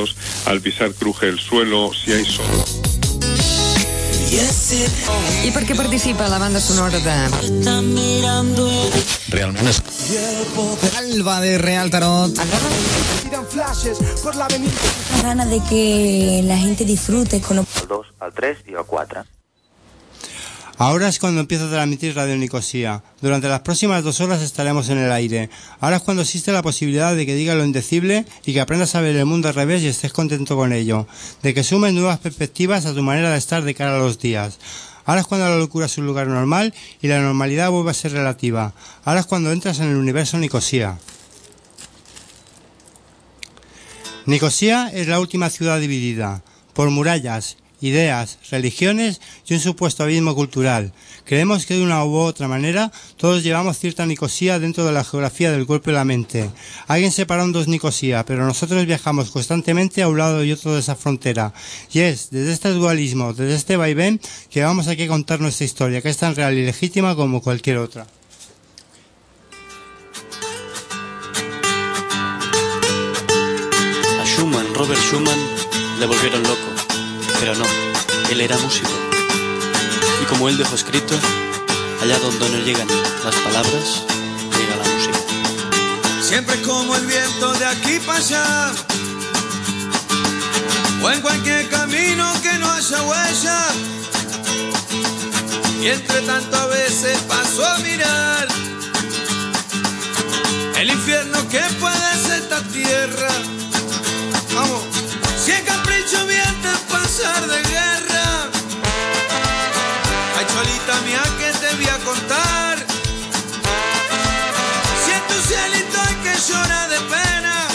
sonidos, al pisar cruje el suelo, si hay sol. I per què participa la banda sonora de... Realment és... Alba de Real Tarot. Gana de que la gente disfrute con... Al 2, al 3 y al 4. Ahora es cuando empieza a transmitir Radio Nicosia. Durante las próximas 2 horas estaremos en el aire. Ahora es cuando existe la posibilidad de que digas lo indecible y que aprendas a ver el mundo al revés y estés contento con ello. De que sumes nuevas perspectivas a tu manera de estar de cara a los días. Ahora es cuando la locura es un lugar normal y la normalidad vuelve a ser relativa. Ahora es cuando entras en el universo Nicosia. Nicosia es la última ciudad dividida por murallas, ideas, religiones y un supuesto abismo cultural. Creemos que de una u otra manera todos llevamos cierta Nicosia dentro de la geografía del cuerpo y la mente. Alguien separó en 2 Nicosia, pero nosotros viajamos constantemente a un lado y otro de esa frontera. Y es desde este dualismo, desde este vaivén, que vamos aquí a contar nuestra historia, que es tan real y legítima como cualquier otra. A Schumann, Robert Schumann, le volvieron loco. Pero no, él era músico. Y como él dejó escrito, allá donde no llegan las palabras, llega la música. Siempre como el viento de aquí para allá, o en cualquier camino que no haya huella. Y entre tanto a veces paso a mirar el infierno que puede ser esta tierra. Vamos, si el capricho miente pasar de guerra. Ay, cholita mía, que te voy a contar. Si en tu cielito hay que llora de pena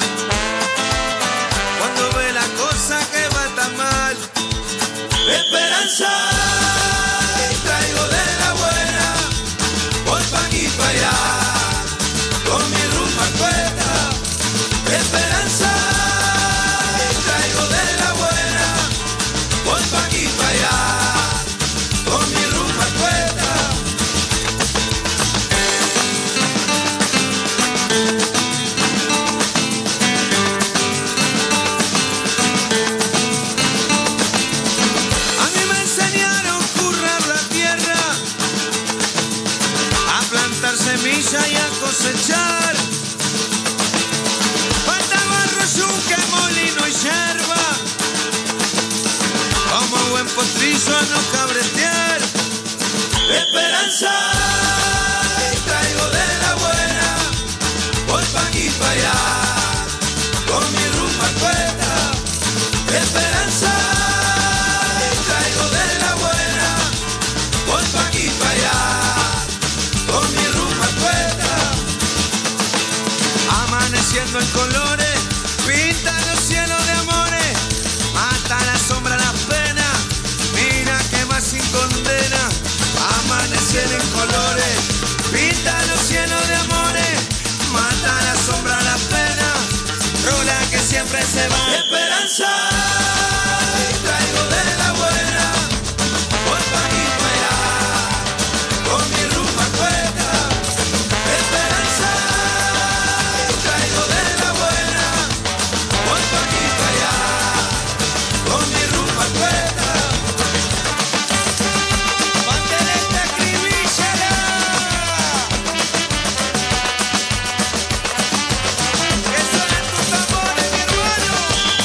cuando ve la cosa que va tan mal. Esperanza traigo de la buena, voy pa' aquí pa' allá con mi rumba cuesta. Esperanza traigo de la buena, voy pa' aquí pa' allá con mi rumba cuesta. A mí me enseñaron a currar la tierra, a plantar semilla y a cosechar. Falta barro, yunque, molino y yerba, como buen potrillo a no cabretear. Esperanza traigo de la buena, voy pa' aquí pa' allá con mi rumba cuesta. Esperanza traigo de la buena, voy pa' aquí pa' allá con mi rumba cuesta. Amaneciendo en colores, pinta los cielos de amores, mata la sombra la pena, mira que más sin condena. Amanecer en colores, pinta los cielos de amores, mata la sombra la pena, rola que siempre se va. Esperanza traigo de la buena, voy pa' aquí pa' allá con mi rumba cuesta. Esperanza traigo de la buena, voy pa' aquí pa' allá con mi rumba cuesta. Pandereta, acribíllala. Que suenen tus tambores, mi hermano.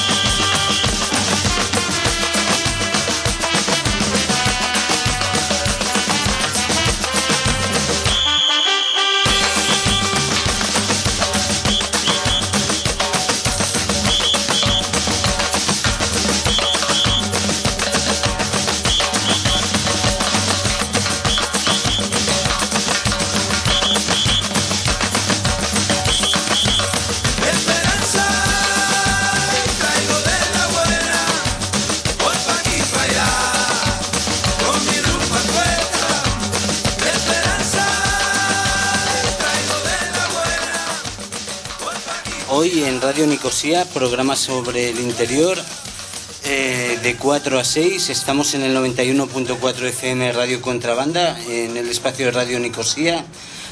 Esperanza traigo de la buena, voy pa' aquí pa' allá con mi rumba cuesta. Esperanza traigo de la buena, voy pa' aquí. Hoy en Radio Nicosia, programa sobre el interior, de 4 a 6. Estamos en el 91.4 FM Radio Contrabanda, en el espacio de Radio Nicosia,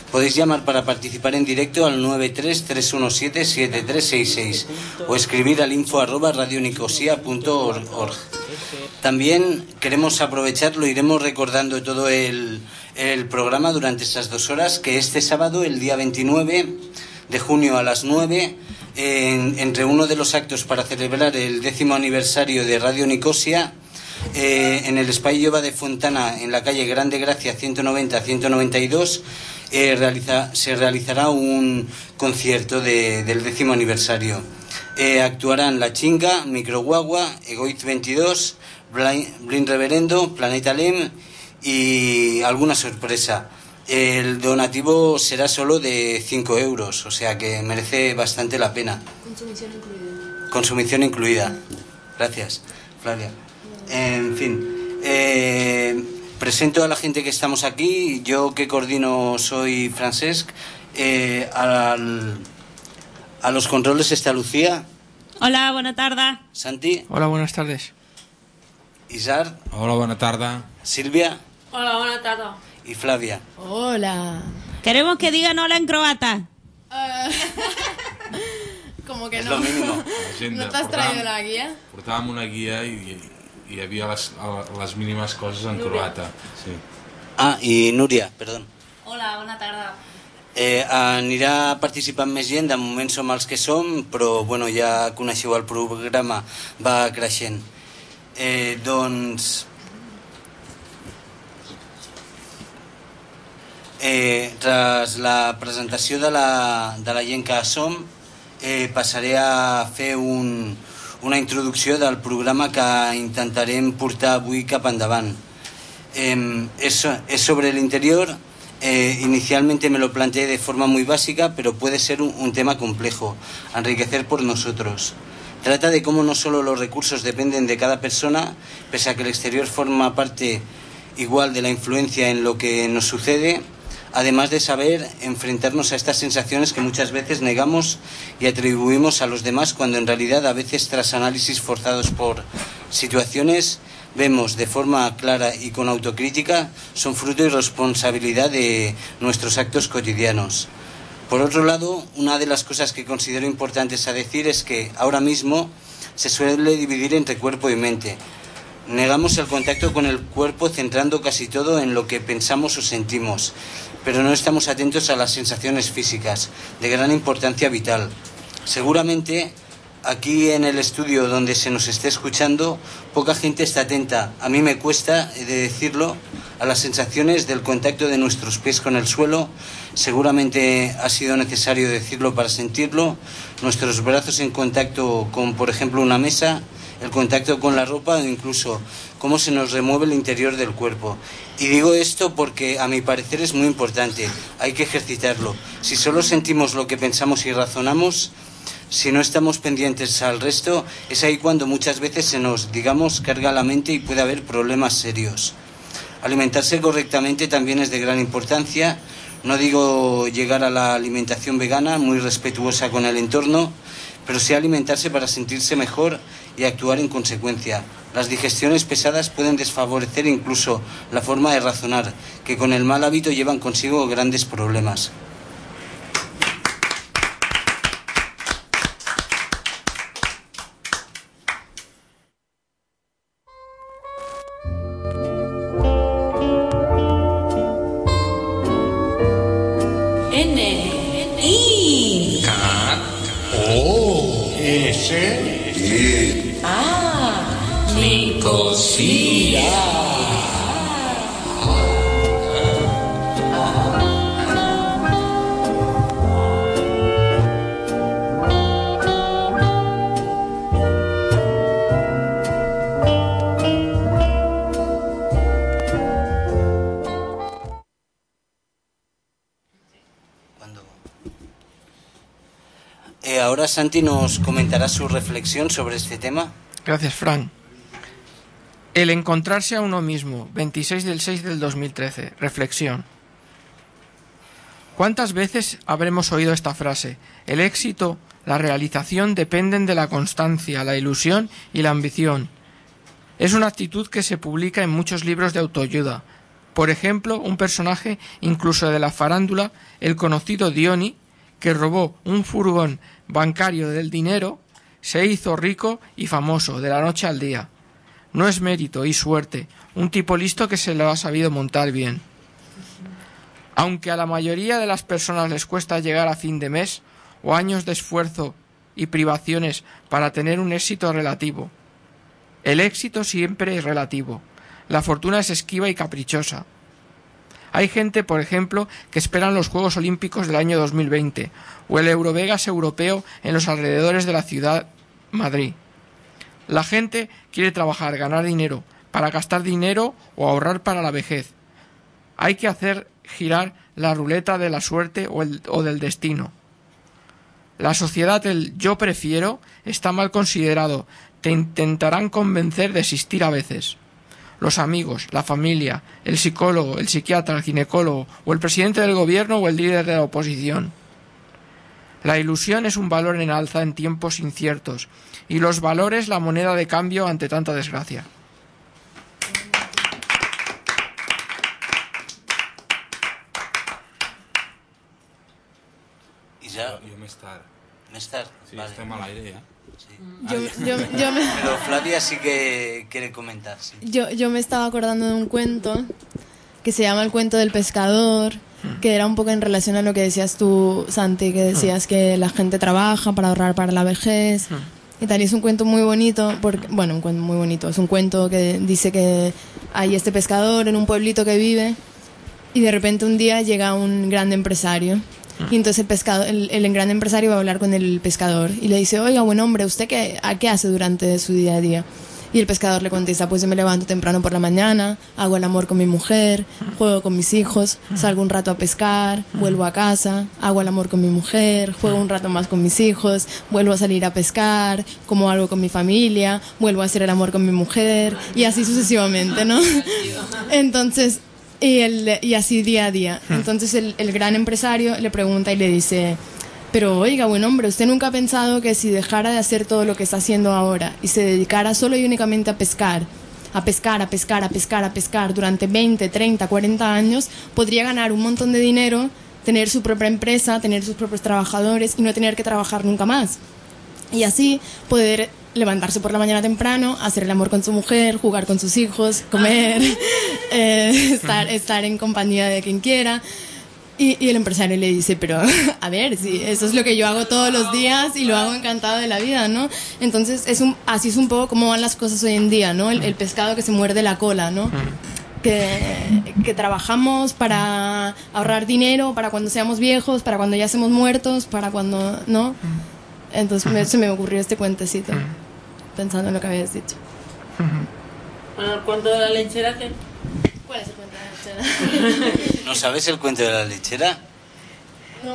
Podéis llamar para participar en directo al 93-317-7366 o escribir al info@radionicosia.org. También queremos aprovecharlo, iremos recordando todo el programa durante estas 2 horas, que este sábado, el día 29 de junio a las 9, entre uno de los actos para celebrar el 10º aniversario de Radio Nicosia, en el Espai Lloba de Fontana, en la calle Grande Gracia 190-192, se realizará un concierto del 10º aniversario. Actuarán La Chinga, Microguagua, Egoiz 22, Blind Reverendo, Planeta Lem y alguna sorpresa. El donativo será solo de 5 euros, o sea que merece bastante la pena. Consumición incluida. Gracias, Flavia. En fin, presento a la gente que estamos aquí. Yo que coordino soy Francesc. A los controles está Lucía. Hola, buena tarde. Santi. Hola, buenas tardes. Isar. Hola, buena tarde. Silvia. Hola, buena tarde. Y Flavia. Hola. Queremos que digan hola en croata. Como que es no. Lo mínimo. ¿No te has traído la guía? Portàvem una guia i hi havia les mínimes coses en croata. Sí. Ah, i Núria, perdó. Hola, bona tarda. Anirà participant més gent, de moment som els que som, però bueno, ja coneixeu el programa, va creixent. Tras la presentació de la gent que som, passaré a fer una introducció del programa que intentarem portar avui cap endavant. Es sobre el interior. Inicialmente me lo planteé de forma muy básica, pero puede ser un tema complejo, enriquecer por nosotros. Trata de cómo no solo los recursos dependen de cada persona, pese a que el exterior forma parte igual de la influencia en lo que nos sucede, además de saber enfrentarnos a estas sensaciones que muchas veces negamos y atribuimos a los demás, cuando en realidad a veces, tras análisis forzados por situaciones, vemos de forma clara y con autocrítica, son fruto y responsabilidad de nuestros actos cotidianos. Por otro lado, una de las cosas que considero importantes a decir es que ahora mismo se suele dividir entre cuerpo y mente. Negamos el contacto con el cuerpo, centrando casi todo en lo que pensamos o sentimos, pero no estamos atentos a las sensaciones físicas, de gran importancia vital. Seguramente aquí en el estudio donde se nos esté escuchando, poca gente está atenta, a mí me cuesta de decirlo, a las sensaciones del contacto de nuestros pies con el suelo. Seguramente ha sido necesario decirlo para sentirlo. Nuestros brazos en contacto con, por ejemplo, una mesa, el contacto con la ropa o incluso cómo se nos remueve el interior del cuerpo. Y digo esto porque a mi parecer es muy importante, hay que ejercitarlo. Si solo sentimos lo que pensamos y razonamos, si no estamos pendientes al resto, es ahí cuando muchas veces se nos, carga la mente y puede haber problemas serios. Alimentarse correctamente también es de gran importancia. No digo llegar a la alimentación vegana, muy respetuosa con el entorno, pero sí alimentarse para sentirse mejor y actuar en consecuencia. Las digestiones pesadas pueden desfavorecer incluso la forma de razonar, que con el mal hábito llevan consigo grandes problemas. Ahora Santi nos comentará su reflexión sobre este tema. Gracias, Fran. El encontrarse a uno mismo, 26/6/2013. Reflexión. ¿Cuántas veces habremos oído esta frase? El éxito, la realización dependen de la constancia, la ilusión y la ambición. Es una actitud que se publica en muchos libros de autoayuda, Por ejemplo, un personaje incluso de la farándula, el conocido Diony, que robó un furgón bancario del dinero, se hizo rico y famoso de la noche al día. No es mérito y suerte, un tipo listo que se lo ha sabido montar bien. Aunque a la mayoría de las personas les cuesta llegar a fin de mes, o años de esfuerzo y privaciones para tener un éxito relativo. El éxito siempre es relativo. La fortuna es esquiva y caprichosa. Hay gente, por ejemplo, que esperan los Juegos Olímpicos del año 2020 o el Eurovegas europeo en los alrededores de la ciudad Madrid. La gente quiere trabajar, ganar dinero, para gastar dinero o ahorrar para la vejez. Hay que hacer girar la ruleta de la suerte o del destino. La sociedad del yo prefiero está mal considerado. Te intentarán convencer de existir a veces. Los amigos, la familia, el psicólogo, el psiquiatra, el ginecólogo, o el presidente del gobierno o el líder de la oposición. La ilusión es un valor en alza en tiempos inciertos, y los valores la moneda de cambio ante tanta desgracia. I ja... Jo més tard. Més tard? Sí, vale. estem a l'aire ja. Sí. Pero Flavia sí que quiere comentar. Sí. Yo me estaba acordando de un cuento que se llama El cuento del pescador, que era un poco en relación a lo que decías tú, Santi, que decías que la gente trabaja para ahorrar para la vejez y tal. Y es un cuento muy bonito, bueno, un cuento muy bonito. Es un cuento que dice que hay este pescador en un pueblito que vive y de repente un día llega un gran empresario. Y entonces el gran empresario va a hablar con el pescador y le dice: oiga, buen hombre, ¿usted qué hace durante su día a día? Y el pescador le contesta: pues yo me levanto temprano por la mañana, hago el amor con mi mujer, juego con mis hijos, salgo un rato a pescar, vuelvo a casa, hago el amor con mi mujer, juego un rato más con mis hijos, vuelvo a salir a pescar, como algo con mi familia, vuelvo a hacer el amor con mi mujer, y así sucesivamente, ¿no? Entonces... Y así día a día. Entonces el gran empresario le pregunta y le dice: pero oiga, buen hombre, ¿usted nunca ha pensado que si dejara de hacer todo lo que está haciendo ahora y se dedicara solo y únicamente a pescar durante 20, 30, 40 años, podría ganar un montón de dinero, tener su propia empresa, tener sus propios trabajadores y no tener que trabajar nunca más? Y así poder levantarse por la mañana temprano, hacer el amor con su mujer, jugar con sus hijos, comer, estar en compañía de quien quiera. Y el empresario le dice: pero a ver, sí, eso es lo que yo hago todos los días y lo hago encantado de la vida, ¿no? Entonces así es un poco como van las cosas hoy en día, ¿no? El pescado que se muerde la cola, ¿no? Que trabajamos para ahorrar dinero, para cuando seamos viejos, para cuando ya estemos muertos, para cuando... ¿no? Entonces se me ocurrió este cuentecito, pensando en lo que habías dicho. Bueno, el cuento de la lechera, ¿qué? ¿Cuál es el cuento de la lechera? ¿No sabes el cuento de la lechera? No.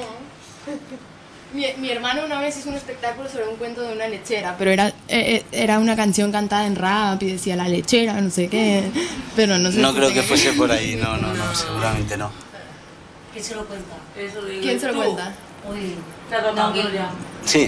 Mi hermano una vez hizo un espectáculo sobre un cuento de una lechera, pero era una canción cantada en rap y decía la lechera, no sé qué, pero no sé. No creo que fuese por ahí, no, seguramente no. ¿Quién se lo cuenta? ¿Quién se lo cuenta? Uy, no, Nuria. Sí.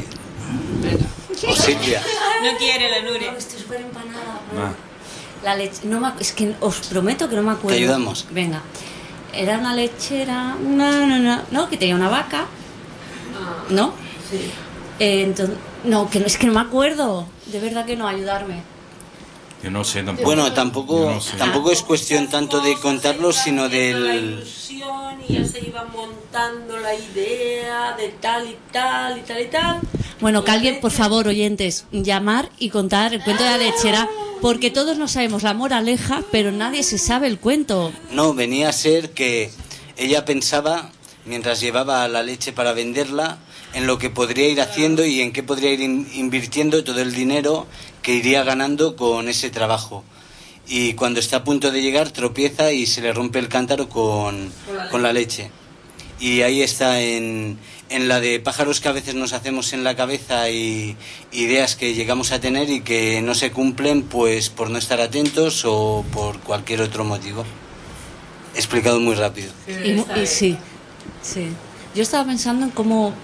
O Silvia. No quiere la Nuria. No, estoy súper empanada. La leche, es que os prometo que no me acuerdo. Te ayudamos. Venga. Era una lechera, no, que tenía una vaca. ¿No? Sí. Entonces, no, es que no me acuerdo. De verdad que no, ayudarme. Yo no sé tampoco. Bueno, tampoco es cuestión tanto de contarlo, sino del... La ilusión y ya se iba montando la idea de tal y tal y tal y tal. Bueno, que alguien, por favor, oyentes, llamar y contar el cuento de la lechera, porque todos no sabemos la moraleja, pero nadie se sabe el cuento. No, venía a ser que ella pensaba, mientras llevaba la leche para venderla, en lo que podría ir haciendo y en qué podría ir invirtiendo todo el dinero que iría ganando con ese trabajo. Y cuando está a punto de llegar, tropieza y se le rompe el cántaro con la leche. Y ahí está en la de pájaros que a veces nos hacemos en la cabeza y ideas que llegamos a tener y que no se cumplen pues por no estar atentos o por cualquier otro motivo. He explicado muy rápido. Sí. Yo estaba pensando en cómo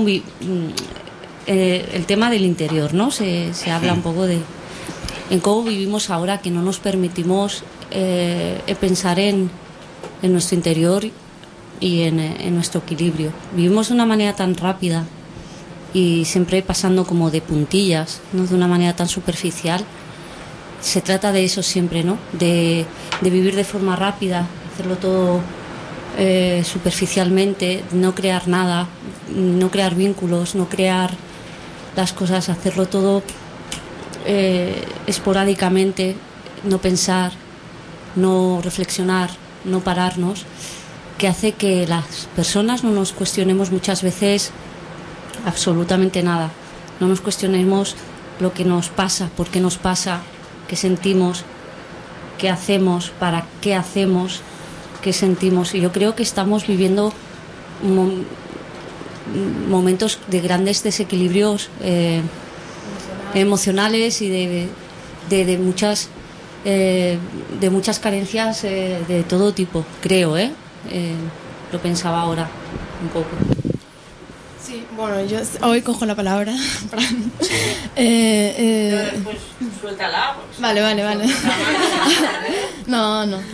el tema del interior, ¿no? Se habla un poco en cómo vivimos ahora, que no nos permitimos pensar en en nuestro interior y en nuestro equilibrio. Vivimos de una manera tan rápida y siempre pasando como de puntillas, no de una manera tan superficial. Se trata de eso siempre, ¿no? De vivir de forma rápida, hacerlo todo superficialmente, no crear nada, no crear vínculos, no crear las cosas, hacerlo todo esporádicamente, no pensar, no reflexionar, no pararnos, que hace que las personas no nos cuestionemos muchas veces absolutamente nada, no nos cuestionemos lo que nos pasa, por qué nos pasa, qué sentimos, qué hacemos, para qué hacemos, qué sentimos. Y yo creo que estamos viviendo momentos de grandes desequilibrios emocionales y de muchas carencias de todo tipo, creo, lo pensaba ahora un poco. Sí, bueno, yo hoy cojo la palabra. Después suéltala. Vale. No.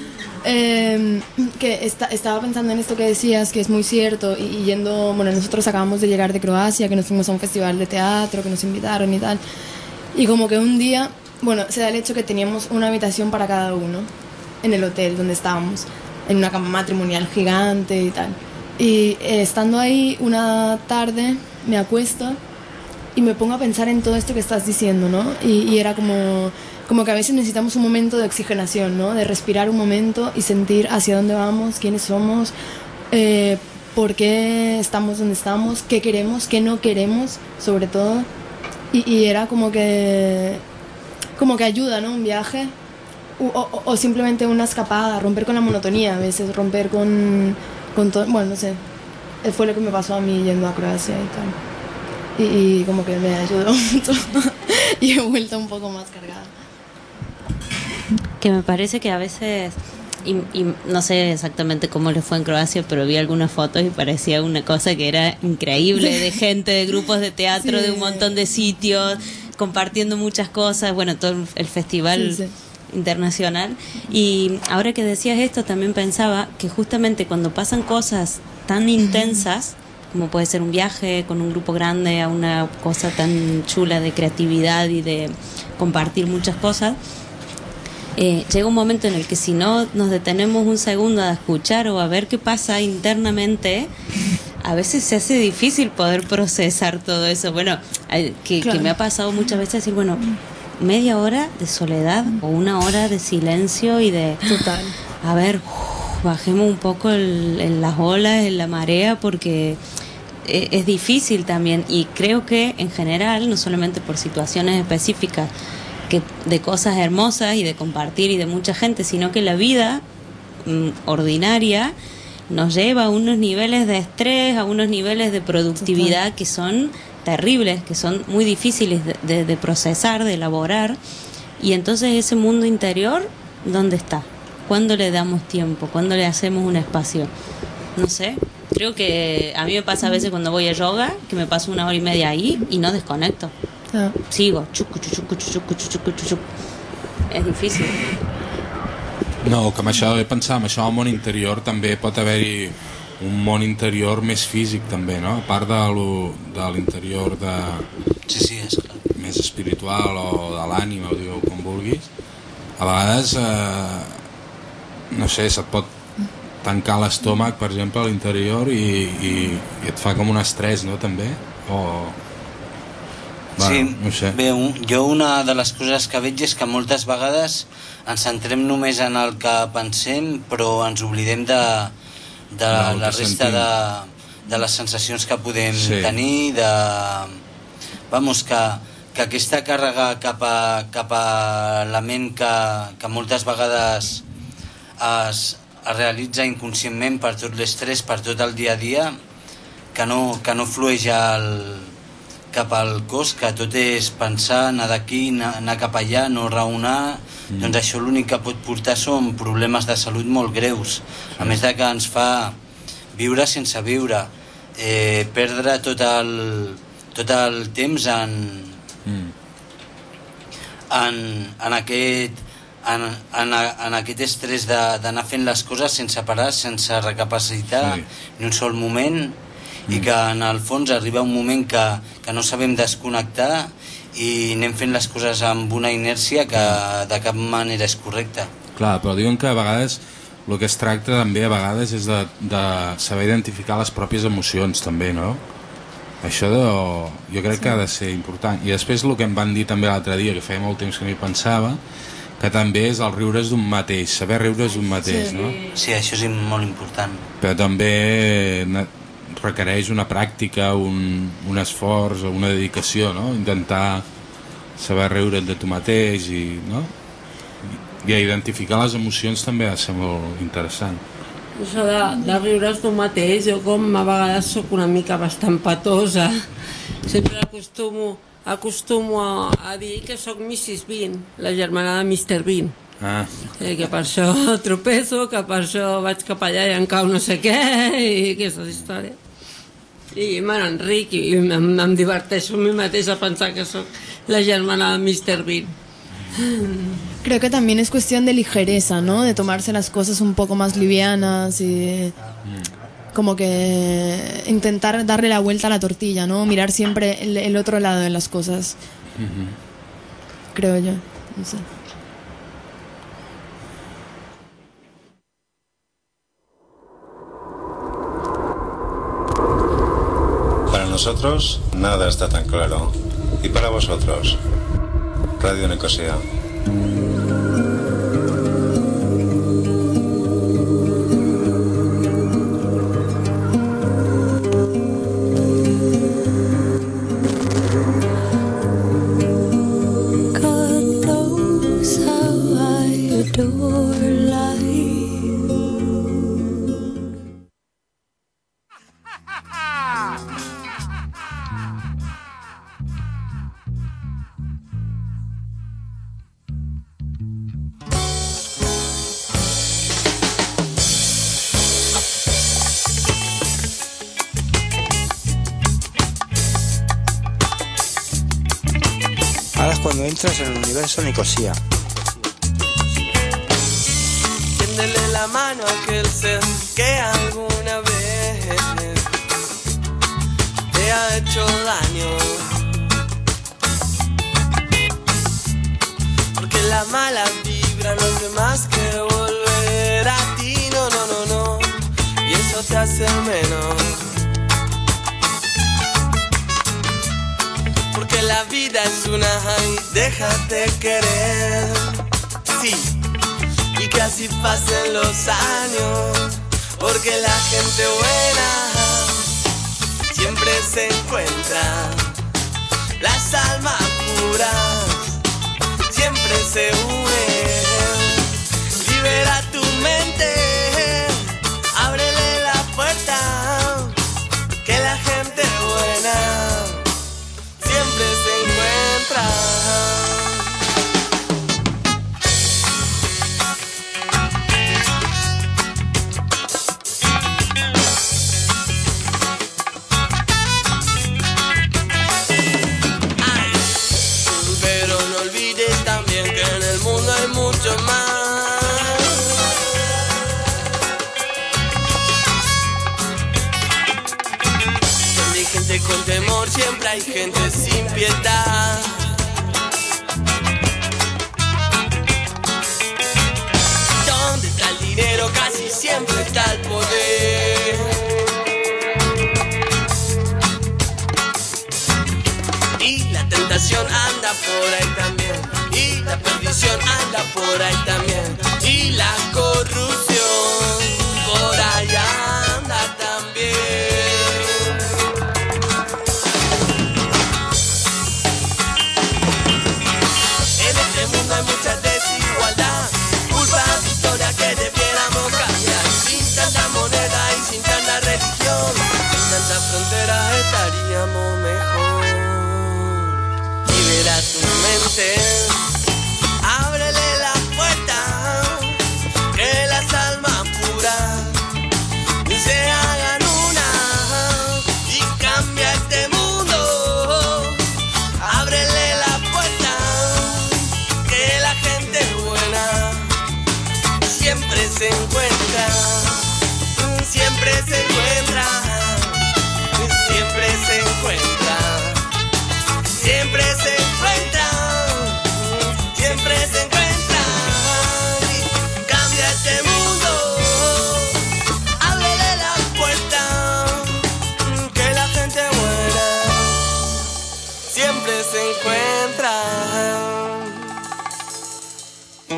Que estaba pensando en esto que decías, que es muy cierto, y yendo, bueno, nosotros acabamos de llegar de Croacia, que nos fuimos a un festival de teatro, que nos invitaron y tal, y como que un día, bueno, se da el hecho que teníamos una habitación para cada uno en el hotel donde estábamos, en una cama matrimonial gigante y tal, y estando ahí una tarde me acuesto y me pongo a pensar en todo esto que estás diciendo, ¿no? Y era como que a veces necesitamos un momento de oxigenación, ¿no? De respirar un momento y sentir hacia dónde vamos, quiénes somos, por qué estamos donde estamos, qué queremos, qué no queremos, sobre todo. Y era como que ayuda, ¿no? Un viaje o simplemente una escapada, romper con la monotonía, a veces romper con todo, bueno, no sé. Fue lo que me pasó a mí yendo a Croacia y tal. Y como que me ayudó mucho y he vuelto un poco más cargada. Que me parece que a veces, y no sé exactamente cómo le fue en Croacia, pero vi algunas fotos y parecía una cosa que era increíble, de gente, de grupos de teatro, sí, de un montón de sitios, compartiendo muchas cosas, bueno, todo el festival internacional. Y ahora que decías esto, también pensaba que justamente cuando pasan cosas tan intensas, como puede ser un viaje con un grupo grande a una cosa tan chula de creatividad y de compartir muchas cosas, llega un momento en el que si no nos detenemos un segundo a escuchar o a ver qué pasa internamente, a veces se hace difícil poder procesar todo eso. Bueno, que me ha pasado muchas veces decir, bueno, media hora de soledad o una hora de silencio y de... Total. A ver, bajemos un poco en las olas, en la marea, porque es difícil también. Y creo que en general, no solamente por situaciones específicas, que de cosas hermosas y de compartir y de mucha gente, sino que la vida ordinaria nos lleva a unos niveles de estrés, a unos niveles de productividad que son terribles, que son muy difíciles de procesar, de elaborar. Y entonces ese mundo interior, ¿dónde está? ¿Cuándo le damos tiempo? ¿Cuándo le hacemos un espacio? No sé, creo que a mí me pasa a veces cuando voy a yoga, que me paso 1 hora y media ahí y no desconecto. Sigo, és difícil. No, que amb això he pensat, amb això al món interior també pot haver-hi un món interior més físic també, no? A part de l'interior de... Sí, és clar. Més espiritual o de l'ànima, o digueu com vulguis. A vegades, no sé, se't pot tancar l'estómac, per exemple, a l'interior i et fa com un estrès, no, també? O... Sí, no sé. Bé, jo una de les coses que veig és que moltes vegades ens centrem només en el que pensem, però ens oblidem de la resta de les sensacions que podem tenir, vamos, que aquesta càrrega cap a la ment que moltes vegades es realitza inconscientment per tot l'estrès, per tot el dia a dia, que no flueix cap al cos, que tot és pensar, anar d'aquí, anar cap allà, no raonar, doncs això l'únic que pot portar són problemes de salut molt greus, a més de que ens fa viure sense viure, perdre tot el temps en en aquest estrès d'anar fent les coses sense parar, sense recapacitar ni un sol moment, i que en el fons arriba un moment que no sabem desconnectar i anem fent les coses amb una inèrcia que de cap manera és correcta. Clar, però diuen que a vegades el que es tracta també a vegades és de saber identificar les pròpies emocions també, no? Això jo crec que ha de ser important. I després el que em van dir també l'altre dia, que feia molt temps que m'hi pensava, que també és el riure's d'un mateix, saber riure's d'un mateix, no? Sí, això és molt important. Però també requereix una pràctica, un esforç o una dedicació, no? Intentar saber riure't de tu mateix i, no? I identificar les emocions també ha de ser molt interessant. Això de riure's d'un mateix, jo com a vegades sóc una mica bastant patosa, sempre acostumo a dir que sóc Mrs. Bean, la germana de Mr. Bean. Que per això tropezo, que per això vaig cap allà i em cau no sé què i aquestes històries. I me n'enric i em diverteixo a mi mateixa a pensar que sóc la germana de Mr. Bean. Creo que también es cuestión de ligereza, ¿no? De tomarse las cosas un poco más livianas y como que intentar darle la vuelta a la tortilla, ¿no? Mirar siempre el otro lado de las cosas. Creo yo, no sé. Para nosotros nada está tan claro. Y para vosotros, Radio Nicosia. Ahora es cuando entras en el universo Nicosia. Tiéndele la mano a aquel ser que alguna vez te ha hecho daño. Porque la mala vibra no hace más que volver a ti, no, no, no, no. Y eso te hace menos. Porque la vida es una y déjate querer, sí, y que así pasen los años, porque la gente buena siempre se encuentra, las almas puras siempre se unen. Libera tu mente, ábrele la puerta, que la gente buena siempre se encuentra. Ay, pero no olvides también que en el mundo hay mucho más. Donde hay gente con temor, siempre hay gente sin piedad. Donde está el dinero, casi siempre está el poder. Y la tentación anda por ahí también, y la perdición anda por ahí también, y la corrupción por allá anda también. Hay mucha desigualdad, culpa de historia que debiéramos cambiar. Sin tanta moneda y sin tanta religión, sin tanta frontera estaríamos mejor. Libera tu mente,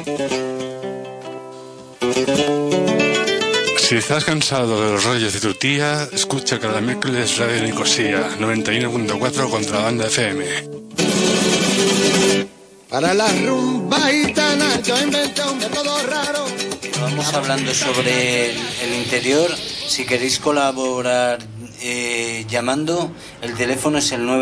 Si estás cansado de los rollos de tu tía, escucha cada miércoles Radio Nicosia 91.4 Contrabanda FM. Para la rumba gitana yo inventé un método raro. Vamos hablando sobre el interior. Si queréis colaborar llamando, el teléfono es el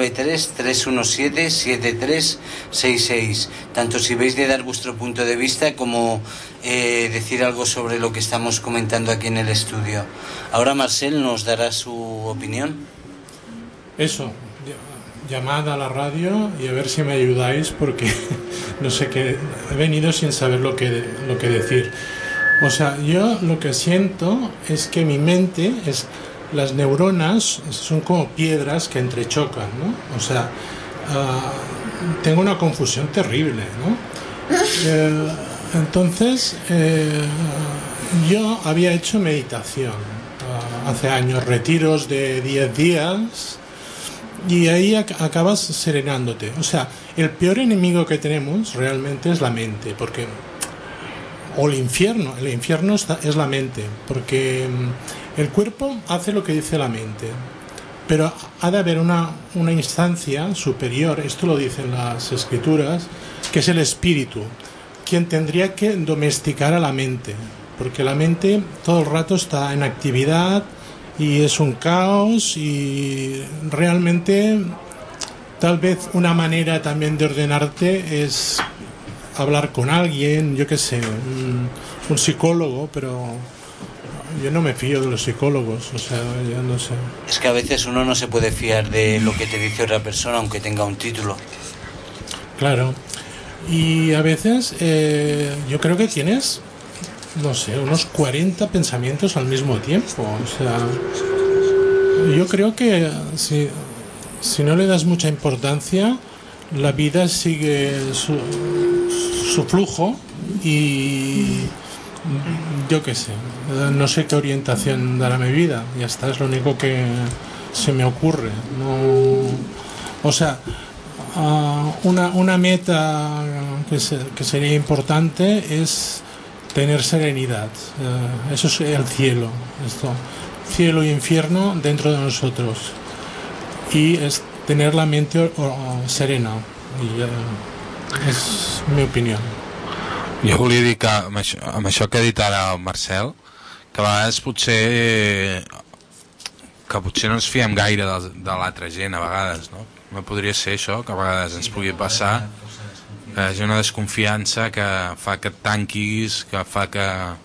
93-317-7366. Tanto si veis de dar vuestro punto de vista como decir algo sobre lo que estamos comentando aquí en el estudio. Ahora Marcel nos dará su opinión. Eso, llamad a la radio y a ver si me ayudáis, porque no sé qué, he venido sin saber lo que decir. O sea, yo lo que siento es que mi mente es... Las neuronas son como piedras que entrechocan, ¿no? O sea, tengo una confusión terrible, ¿no? Entonces, yo había hecho meditación hace años, retiros de 10 días, y ahí acabas serenándote. O sea, el peor enemigo que tenemos realmente es la mente, porque... O el infierno es la mente, porque el cuerpo hace lo que dice la mente, pero ha de haber una instancia superior, esto lo dicen las escrituras, que es el espíritu, quien tendría que domesticar a la mente, porque la mente todo el rato está en actividad y es un caos, y realmente tal vez una manera también de ordenarte es hablar con alguien, yo qué sé, un psicólogo, pero yo no me fío de los psicólogos, o sea, yo no sé. Es que a veces uno no se puede fiar de lo que te dice otra persona, aunque tenga un título. Claro, y a veces yo creo que tienes, no sé, unos 40 pensamientos al mismo tiempo, o sea, yo creo que si no le das mucha importancia, la vida sigue su flujo, y yo qué sé, no sé qué orientación dará mi vida, ya está, es lo único que se me ocurre. No, o sea, una meta que sería importante es tener serenidad, eso es el cielo, esto, cielo y infierno dentro de nosotros, y es tener la mente serena, i és mi opinió. Jo volia dir que amb això que ha dit ara el Marcel, que a vegades potser no ens fiem gaire de l'altra gent, a vegades, no? No podria ser això, que a vegades ens pugui passar, que hi hagi una desconfiança que fa que et tanquis, que fa que...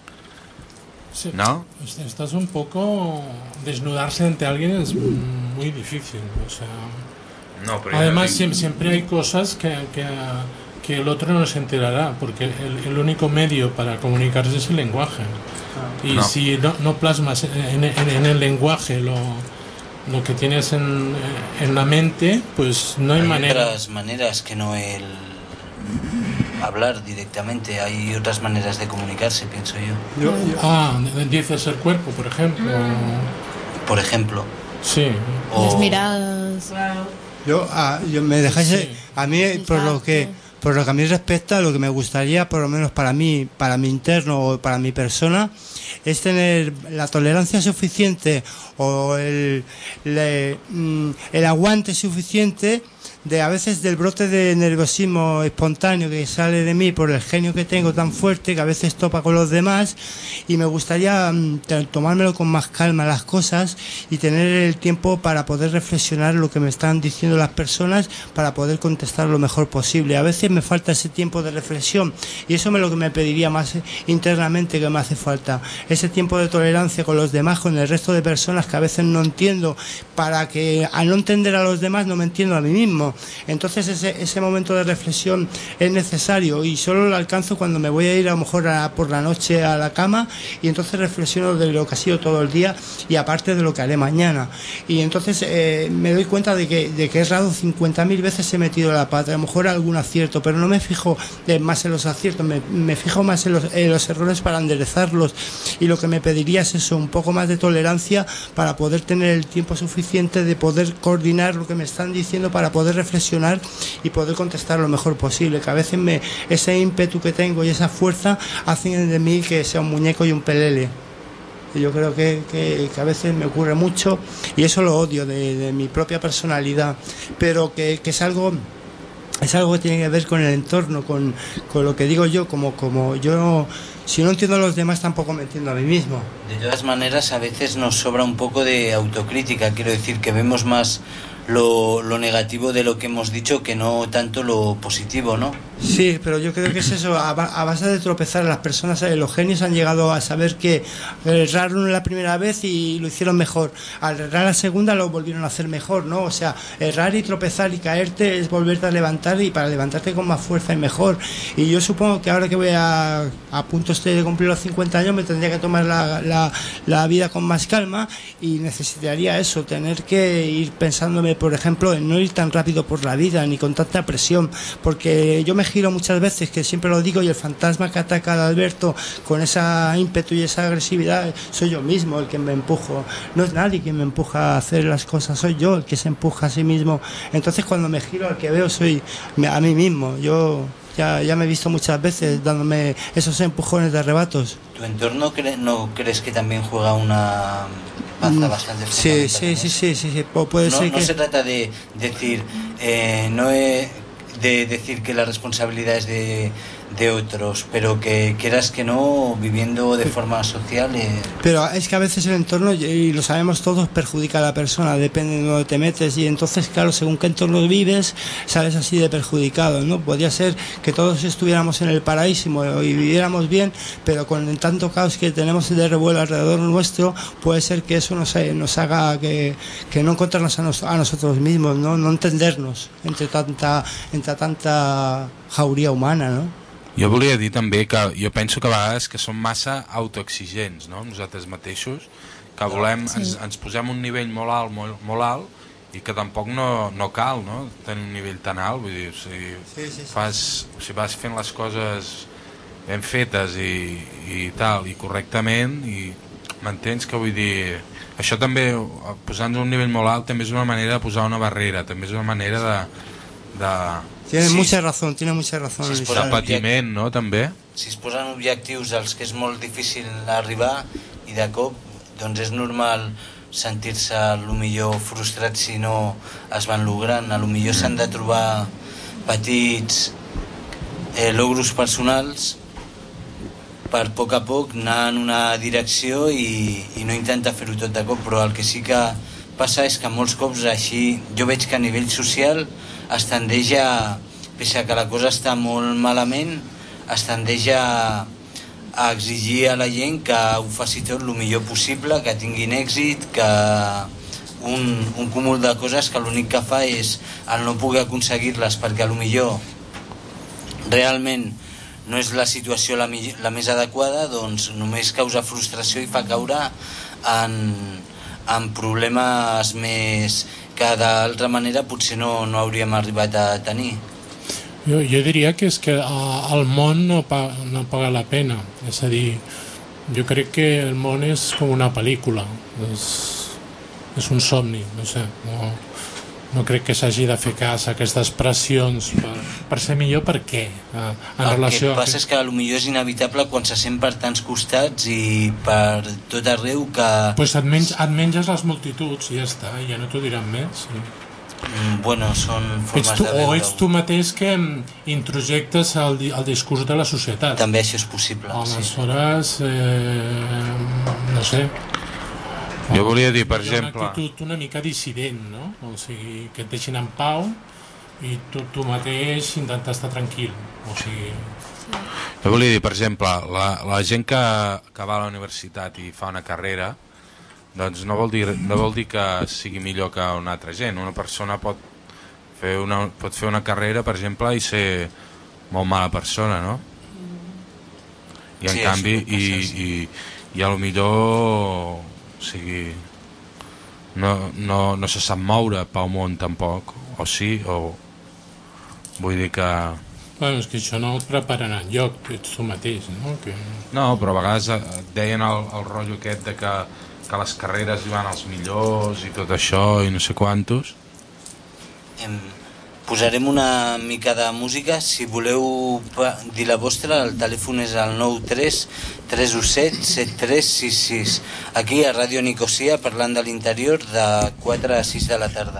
¿No? Estás un poco... Desnudarse ante alguien es muy difícil, o sea... No, pero además siempre hay cosas que el otro no se enterará, porque el único medio para comunicarse es el lenguaje, y si no plasmas en el lenguaje lo que tienes en la mente, pues no hay manera. Hay otras maneras que no el hablar directamente, hay otras maneras de comunicarse, pienso yo. Dices el cuerpo, por ejemplo. Por ejemplo. Sí. Las miradas. Yo me dejáis, sí. A mí por lo que a mí respecta, lo que me gustaría, por lo menos para mí, para mi interno o para mi persona, es tener la tolerancia suficiente o el aguante suficiente de a veces del brote de nerviosismo espontáneo que sale de mí por el genio que tengo tan fuerte, que a veces topa con los demás, y me gustaría tomármelo con más calma las cosas y tener el tiempo para poder reflexionar lo que me están diciendo las personas, para poder contestar lo mejor posible. A veces me falta ese tiempo de reflexión, y eso es lo que me pediría más internamente, que me hace falta ese tiempo de tolerancia con los demás, con el resto de personas que a veces no entiendo, para que al no entender a los demás no me entiendo a mí mismo. Entonces ese momento de reflexión es necesario, y solo lo alcanzo cuando me voy a ir a lo mejor por la noche a la cama, y entonces reflexiono de lo que ha sido todo el día y aparte de lo que haré mañana, y entonces me doy cuenta de que he errado 50.000 veces, he metido la pata, a lo mejor algún acierto, pero no me fijo más en los aciertos, me fijo más en los errores para enderezarlos, y lo que me pediría es eso, un poco más de tolerancia para poder tener el tiempo suficiente de poder coordinar lo que me están diciendo, para poder reflexionar y poder contestar lo mejor posible, que a veces ese ímpetu que tengo y esa fuerza hacen de mí que sea un muñeco y un pelele. Yo creo que a veces me ocurre mucho y eso lo odio de mi propia personalidad, pero que es algo que tiene que ver con el entorno, con lo que digo yo, como yo, si no entiendo a los demás tampoco me entiendo a mí mismo. De todas maneras, a veces nos sobra un poco de autocrítica, quiero decir que vemos más lo negativo de lo que hemos dicho que no tanto lo positivo, ¿no? Sí, pero yo creo que es eso, a base de tropezar las personas, los genios han llegado a saber que erraron la primera vez y lo hicieron mejor, al errar la segunda lo volvieron a hacer mejor, ¿no? O sea, errar y tropezar y caerte es volverte a levantar, y para levantarte con más fuerza y mejor. Y yo supongo que ahora que voy a punto de cumplir los 50 años me tendría que tomar la vida con más calma, y necesitaría eso, tener que ir pensándome, por ejemplo, en no ir tan rápido por la vida ni con tanta presión, porque yo me giro muchas veces, que siempre lo digo, y el fantasma que ataca a Alberto con ese ímpetu y esa agresividad soy yo mismo el que me empujo, no es nadie quien me empuja a hacer las cosas, soy yo el que se empuja a sí mismo. Entonces cuando me giro, al que veo soy a mí mismo. Yo ya me he visto muchas veces dándome esos empujones de arrebatos. ¿Tu entorno no crees que también juega una baza bastante Sí, fundamental? sí, puede ser que... No se trata de decir de decir que la responsabilidad es de otros, pero que quieras que no, viviendo de forma social... Pero es que a veces el entorno, y lo sabemos todos, perjudica a la persona, depende de dónde te metes, y entonces, claro, según qué entorno vives, sales así de perjudicado, ¿no? Podría ser que todos estuviéramos en el paraíso y viviéramos bien, pero con tanto caos que tenemos de revuelo alrededor nuestro, puede ser que eso nos haga que no encontrarnos a nosotros mismos, ¿no? No entendernos entre tanta jauria humana, ¿no? Jo volia dir també que jo penso que a vegades que som massa autoexigents, no? Nosaltres mateixos, que volem, ens posem un nivell molt alt, i que tampoc no cal, no? Tenir un nivell tan alt, vull dir, si vas fent les coses ben fetes i tal, i correctament, i m'entens que vull dir, això també, posant un nivell molt alt, també és una manera de posar una barrera, també és una manera de Tiene mucha razón. Si de patiment, no, també? Si es posen objectius als que és molt difícil arribar, i de cop, doncs és normal sentir-se millor frustrat si no es van logrant. A lo millor s'han de trobar petits logros personals per poc a poc anar en una direcció i no intentar fer-ho tot de cop, però el que sí que passa és que molts cops així jo veig que a nivell social es tendeix a, pese a que la cosa està molt malament, es tendeix a exigir a la gent que ho faci tot el millor possible, que tinguin èxit, que un cúmul de coses que l'únic que fa és el no poder aconseguir-les perquè a lo millor realment no és la situació la més adequada, doncs només causa frustració i fa caure en problemes més que d'altra manera potser no hauríem arribat a tenir. Jo diria que és que el món no paga la pena, és a dir, jo crec que el món és com una pel·lícula, és un somni, no sé, no crec que s'hagi de fer cas a aquestes pressions per ser millor. Per què? El que passa és que potser és inevitable quan se sent per tants costats i per tot arreu que... Pues et menges les multituds i ja està, ja no t'ho diran més. Bueno, són formes de veure. O ets tu mateix que introjectes el discurs de la societat. També això és possible. Aleshores, no sé... Jo volia dir, per exemple... Una actitud una mica dissident, no? O sigui, que et deixin en pau i tu mateix intentar estar tranquil. O sigui... Jo volia dir, per exemple, la gent que va a la universitat i fa una carrera, doncs no vol dir que sigui millor que una altra gent. Una persona pot fer una carrera, per exemple, i ser molt mala persona, no? I en canvi, i a lo millor... O sigui, no se sap moure pel món tampoc, o sí, o vull dir que... Bueno, és que això no et preparen enlloc, ets tu mateix, no? No, però a vegades et deien el rotllo aquest de que les carreres hi van als millors i tot això i no sé quantos. Posarem una mica de música. Si voleu dir la vostra, el telèfon és el 93 317 7366. Aquí a Ràdio Nicosia, parlant de l'interior, de 4 a 6 de la tarda.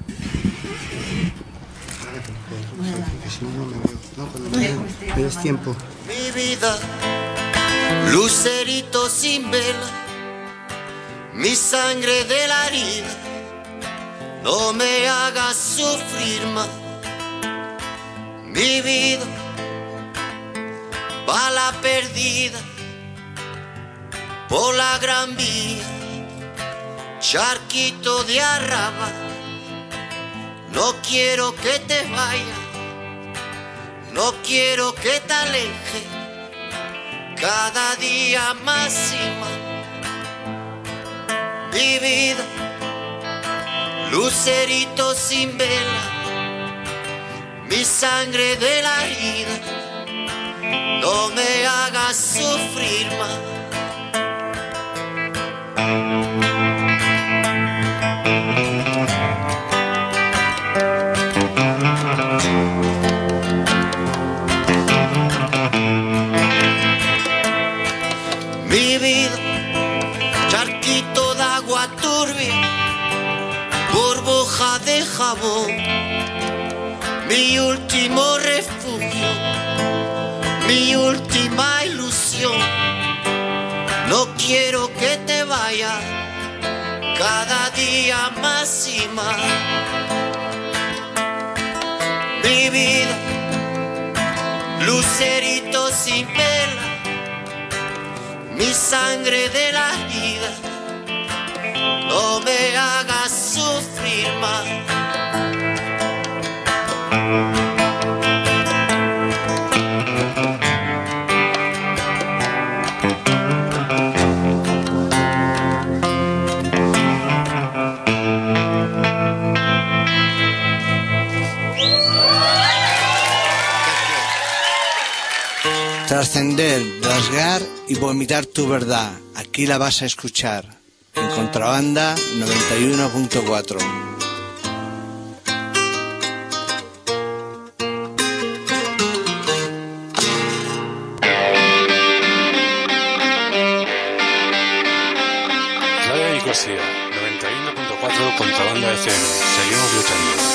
Me des tiempo. Mi vida, lucerito sin vela, mi sangre de la herida, no me hagas sufrir más. Mi vida va la perdida por la gran vía, charquito de arraba, no quiero que te vayas. No quiero que te aleje cada día más y más. Mi vida, lucerito sin vela, mi sangre de la herida, no me hagas sufrir más. Mi vida, charquito de agua turbia, burbuja de jabón, mi último refugio, mi última ilusión. No quiero que te vayas cada día más y más. Mi vida, lucerito sin vela, mi sangre de la herida, no me hagas sufrir más. Trascender, rasgar y vomitar tu verdad. Aquí la vas a escuchar. En Contrabanda 91.4. Radio Nicosia 91.4 Contrabanda FM. Seguimos luchando.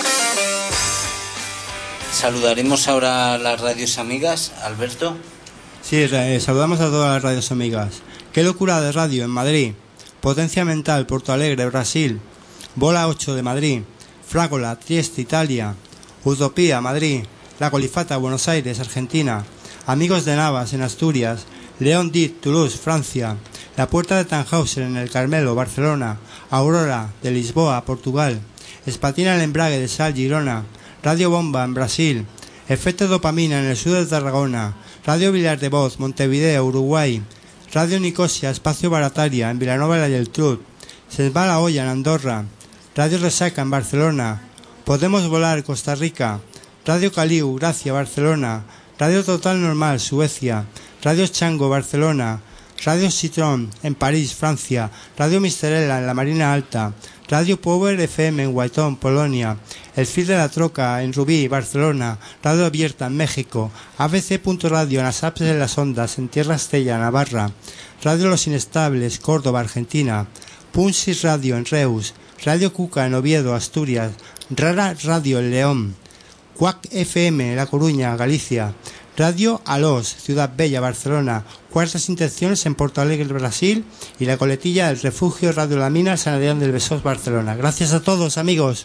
Saludaremos ahora a las radios amigas, Alberto. Sí, saludamos a todas las radios amigas. Qué locura de radio en Madrid. Potencia Mental, Porto Alegre, Brasil. Bola 8 de Madrid. Frágola, Trieste, Italia. Utopía, Madrid. La Colifata, Buenos Aires, Argentina. Amigos de Navas, en Asturias. León Dit, Toulouse, Francia. La Puerta de Tannhauser, en el Carmelo, Barcelona. Aurora, de Lisboa, Portugal. Espatina, el Embrague de Sal, Girona. Radio Bomba, en Brasil. Efecto Dopamina, en el sur de Tarragona. Radio Vilar de Voz, Montevideo, Uruguay. Radio Nicosia, Espacio Barataria, en Vilanova y la Geltrú. Se va la olla, en Andorra. Radio Resaca, en Barcelona. Podemos Volar, Costa Rica. Radio Caliu, Gracia, Barcelona. Radio Total Normal, Suecia. Radio Chango, Barcelona. Radio Citrón, en París, Francia. Radio Misterella, en la Marina Alta. Radio Power FM, en Guaitón, Polonia. El Fil de la Troca, en Rubí, Barcelona. Radio Abierta, en México. ABC.radio, en las apps de las ondas, en Tierra Estella, Navarra. Radio Los Inestables, Córdoba, Argentina. Punsis Radio, en Reus. Radio Cuca, en Oviedo, Asturias. Rara Radio, en León. Cuac FM, en La Coruña, Galicia. Radio Alos, Ciudad Bella, Barcelona. Cuartas Intenciones, en Porto Alegre, Brasil. Y la coletilla del Refugio Radio La Mina, San Adrián del Besós, Barcelona. Gracias a todos, amigos.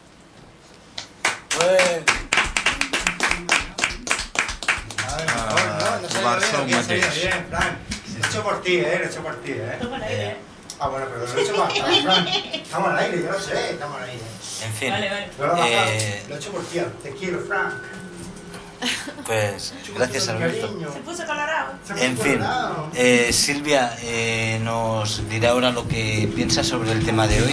Bien, Fran. Lo he hecho por ti, lo he hecho por ti, Ah, bueno, pero lo he hecho para Fran. Estamos al aire, yo lo sé, estamos al aire. En fin. Vale. Lo he hecho por ti, te quiero, Fran. Pues gracias, Alberto. Se puso colorado. En fin, Silvia nos dirá ahora lo que piensa sobre el tema de hoy.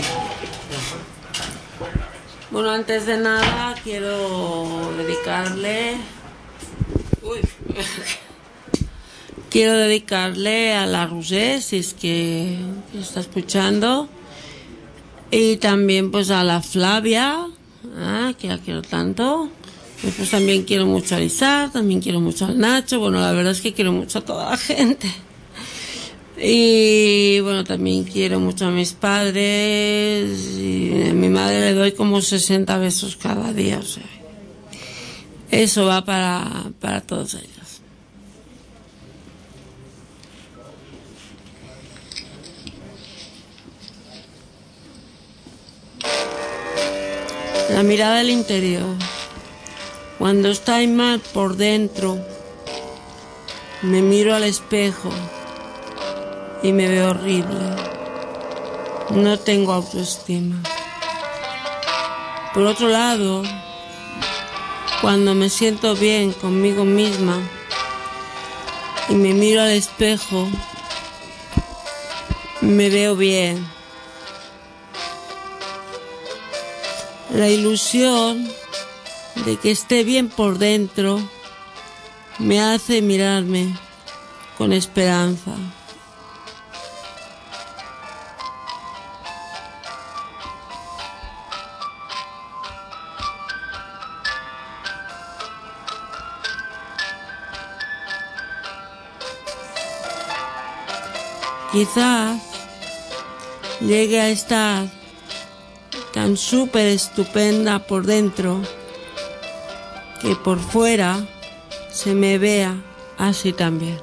Bueno, antes de nada quiero dedicarle a la Roser, si es que está escuchando, y también pues a la Flavia, que la quiero tanto. Después también quiero mucho a Lizar, también quiero mucho al Nacho. Bueno, la verdad es que quiero mucho a toda la gente. Y bueno, también quiero mucho a mis padres. Y a mi madre le doy como 60 besos cada día, o sea. Eso va para todos ellos. La mirada del interior. Cuando estoy mal por dentro, me miro al espejo y me veo horrible. No tengo autoestima. Por otro lado, cuando me siento bien conmigo misma y me miro al espejo, me veo bien. La ilusión de que esté bien por dentro me hace mirarme con esperanza. Quizás llegue a estar tan súper estupenda por dentro que por fuera se me vea así también.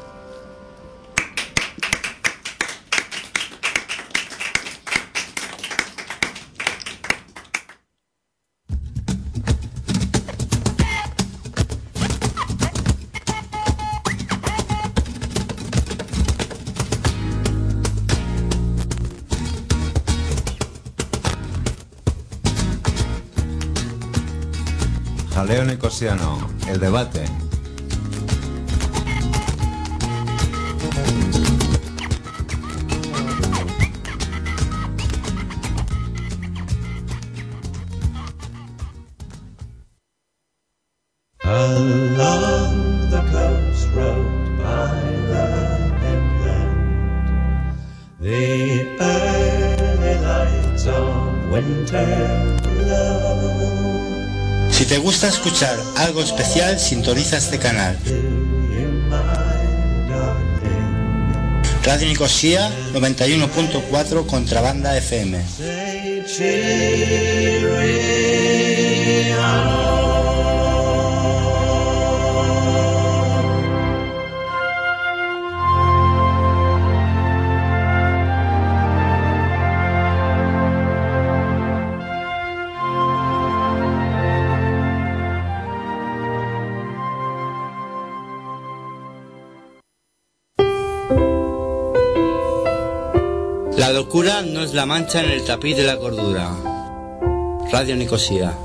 Jaleo Nicosiano, el debate. Along the coast road by the inland, the early lights of winter glow. Si te gusta escuchar algo especial, sintoniza este canal. Radio Nicosia 91.4 Contrabanda FM. La locura no es la mancha en el tapiz de la cordura. Radio Nicosia.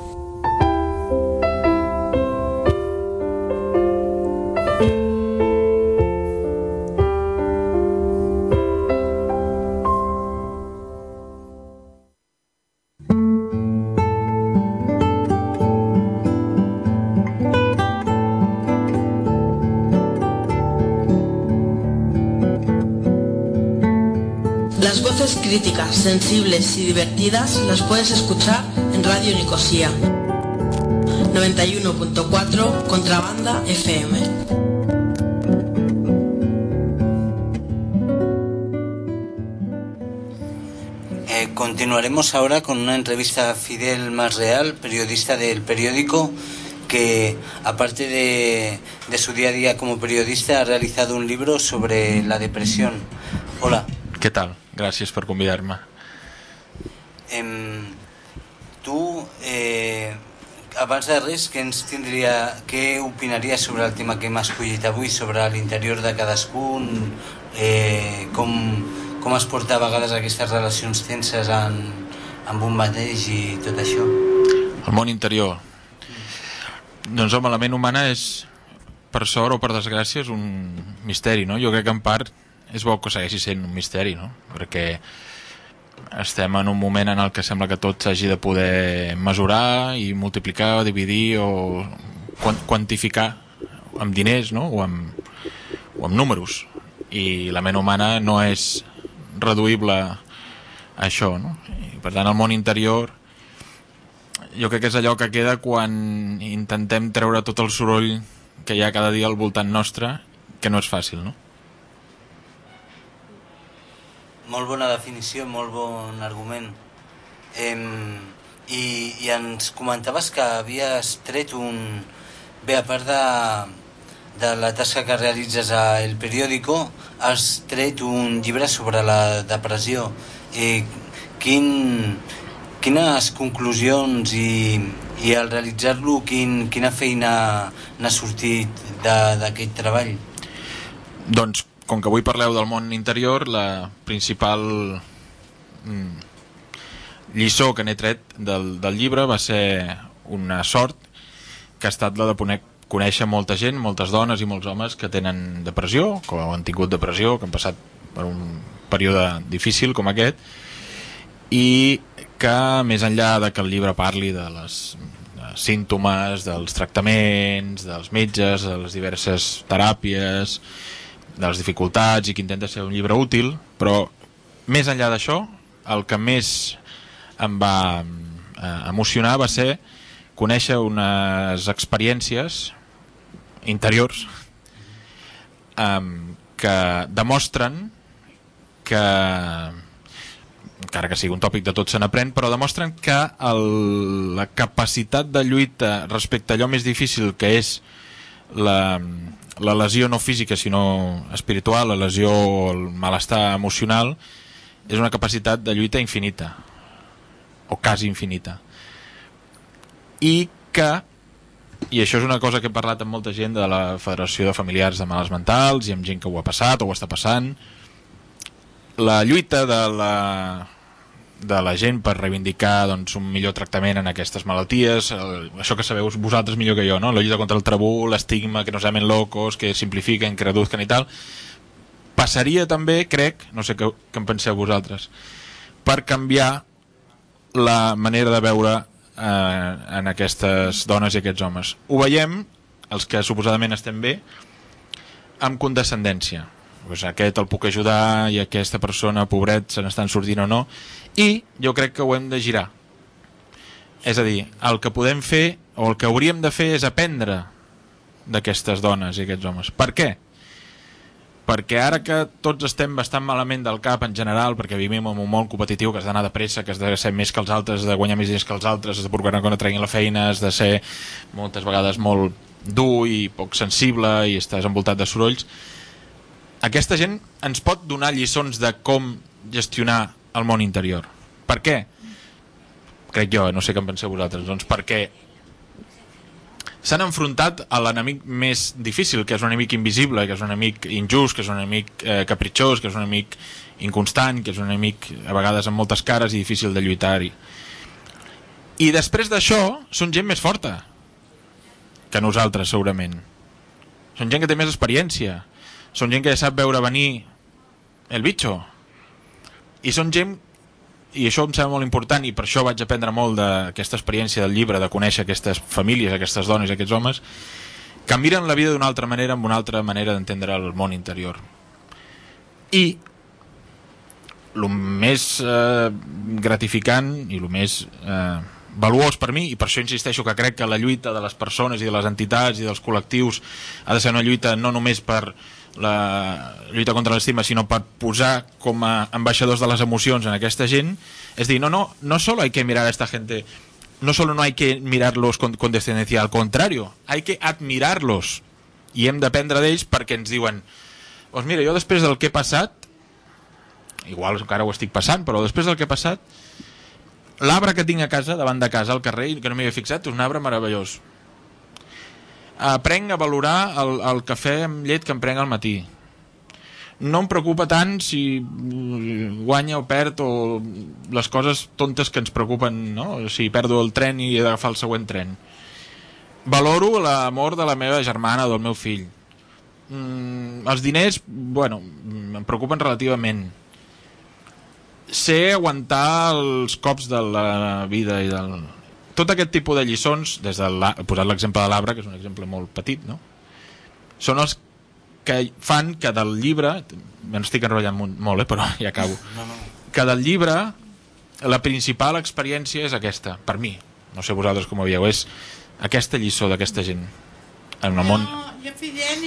Las voces críticas, sensibles y divertidas las puedes escuchar en Radio Nicosia 91.4 Contrabanda FM. Continuaremos ahora con una entrevista a Fidel Masreal, periodista del periódico, que aparte de su día a día como periodista ha realizado un libro sobre la depresión. Hola. Què tal? Gràcies per convidar-me. Tu, abans de res, què opinaries sobre el tema que hem escollit avui, sobre l'interior de cadascun, com es porta a vegades aquestes relacions tenses amb un mateix i tot això? El món interior. Doncs home, la ment humana és, per sort o per desgràcia, és un misteri, no? Jo crec que en part és bo que segueixi sent un misteri, no? Perquè estem en un moment en el que sembla que tot s'hagi de poder mesurar i multiplicar o dividir o quantificar amb diners, no? o amb números, i la ment humana no és reduïble a això, no? I per tant el món interior jo crec que és allò que queda quan intentem treure tot el soroll que hi ha cada dia al voltant nostre, que no és fàcil, no? Molt bona definició, molt bon argument. I ens comentaves que havies tret un... Bé, a part de la tasca que realitzes a El Periódico, has tret un llibre sobre la depressió. Quines conclusions i al realitzar-lo quina feina n'ha sortit d'aquest treball? Doncs, com que avui parleu del món interior, la principal lliçó que n'he tret del llibre va ser una sort que ha estat la de conèixer molta gent, moltes dones i molts homes que tenen depressió, que han tingut depressió, que han passat per un període difícil com aquest, i que més enllà de que el llibre parli dels símptomes, dels tractaments, dels metges, de les diverses teràpies, de les dificultats, i que intenta ser un llibre útil, però més enllà d'això, el que més em va emocionar va ser conèixer unes experiències interiors que demostren que, encara que sigui un tòpic de tot se n'aprèn, però demostren que la capacitat de lluita respecte a allò més difícil que és la lesió no física sinó espiritual, la lesió o el malestar emocional, és una capacitat de lluita infinita o quasi infinita, i això és una cosa que he parlat amb molta gent de la Federació de Familiars de Males Mentals i amb gent que ho ha passat o ho està passant. La lluita de la gent per reivindicar doncs, un millor tractament en aquestes malalties, això que sabeu vosaltres millor que jo, no? La lluita contra el tabú, l'estigma, que no llamen locos, que simplifiquen, que reduzquen i tal, passaria també, crec, no sé què en penseu vosaltres, per canviar la manera de veure en aquestes dones i aquests homes. Ho veiem, els que suposadament estem bé, amb condescendència. Pues aquest el puc ajudar i aquesta persona, pobret, se n'estan sortint o no, i jo crec que ho hem de girar. És a dir, el que podem fer o el que hauríem de fer és aprendre d'aquestes dones i aquests homes. Per què? Perquè ara que tots estem bastant malament del cap en general, perquè vivim en un món competitiu que has d'anar de pressa, que has de ser més que els altres, has de guanyar més diners que els altres, has de procurar que no treguin la feina, has de ser moltes vegades molt dur i poc sensible i estàs envoltat de sorolls, aquesta gent ens pot donar lliçons de com gestionar el món interior. Per què? Crec jo, no sé què en penseu vosaltres, doncs perquè s'han enfrontat a l'enemic més difícil, que és un enemic invisible, que és un enemic injust, que és un enemic capritxós, que és un enemic inconstant, que és un enemic a vegades amb moltes cares i difícil de lluitar-hi. I després d'això són gent més forta que nosaltres, segurament. Són gent que té més experiència, són gent que ja sap veure venir el bitxo, i són gent, i això em sembla molt important, i per això vaig aprendre molt d'aquesta experiència del llibre, de conèixer aquestes famílies, aquestes dones i aquests homes, que miren la vida d'una altra manera, amb una altra manera d'entendre el món interior. I el més gratificant i el més valuós per mi, i per això insisteixo que crec que la lluita de les persones i de les entitats i dels col·lectius ha de ser una lluita no només per la lluita contra l'estigma, sinó per posar com a ambaixadors de les emocions en aquesta gent, és dir, no solo hay que mirar a esta gente, no solo no hay que mirarlos con condescendencia, al contrario, hay que admirarlos, i hem d'aprendre d'ells perquè ens diuen, doncs mira, jo després del que he passat, igual encara ho estic passant, però després del que he passat, l'arbre que tinc a casa, davant de casa, al carrer, que no m'hi havia fixat, és un arbre meravellós. Aprenc a valorar el cafè amb llet que em prenc al matí. No em preocupa tant si guanya o perd o les coses tontes que ens preocupen, no? Si perdo el tren i he d'agafar el següent tren. Valoro l'amor de la meva germana o del meu fill. Els diners, bueno, em preocupen relativament. Sé aguantar els cops de la vida i del... Tot aquest tipus de lliçons, des de he posat l'exemple de l'arbre, que és un exemple molt petit, no? Són els que fan que del llibre, m'estic enrotllant molt, però ja acabo, que del llibre la principal experiència és aquesta, per mi, no sé vosaltres com ho veieu, és aquesta lliçó d'aquesta gent en el món. Jo, Fidel,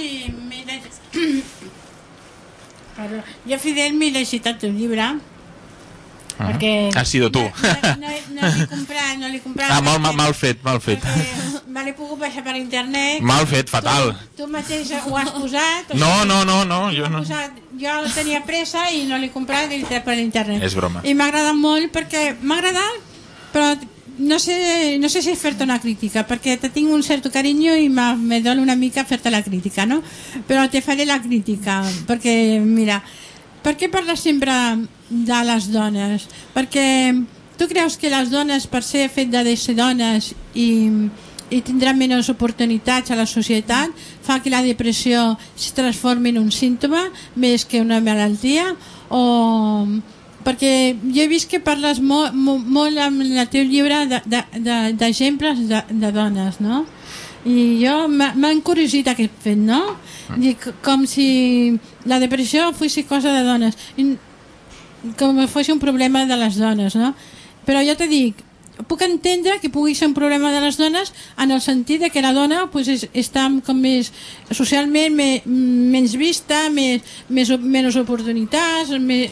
m'he llegit el teu llibre, perquè... Ha sido tu. No l'he comprat. Mal fet. Me l'he pogut baixar per internet. Mal fet, fatal. Tu mateix ho has posat. No, jo no. Jo tenia pressa i no l'he comprat per internet. És broma. I m'ha agradat molt perquè m'ha agradat, però no sé si fer-te una crítica, perquè te tinc un cert carinyo i me dol una mica fer-te la crítica, no? Però te faré la crítica, perquè, mira, per què parles sempre de les dones? Perquè tu creus que les dones, per ser fet de ser dones i tindran menys oportunitats a la societat, fa que la depressió es transformi en un símptoma més que una malaltia? O... perquè jo he vist que parles molt en el teu llibre d'exemples de dones, no? I jo m'ha encuriosit aquest fet, no? Dic, com si la depressió fos cosa de dones, com si fos un problema de les dones, no? Però jo te dic, puc entendre que pugui ser un problema de les dones en el sentit de que la dona pues, està com més socialment menys vista, menys oportunitats,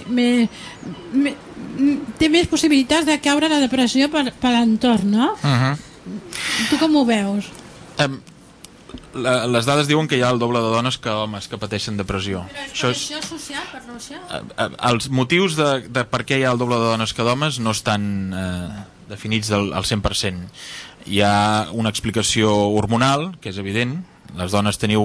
té més possibilitats de caure la depressió per l'entorn, no? Tu com ho veus? Les dades diuen que hi ha el doble de dones que homes que pateixen depressió. Però és social, per social? Els motius de per què hi ha el doble de dones que d'homes no estan definits al 100%. Hi ha una explicació hormonal, que és evident. Les dones teniu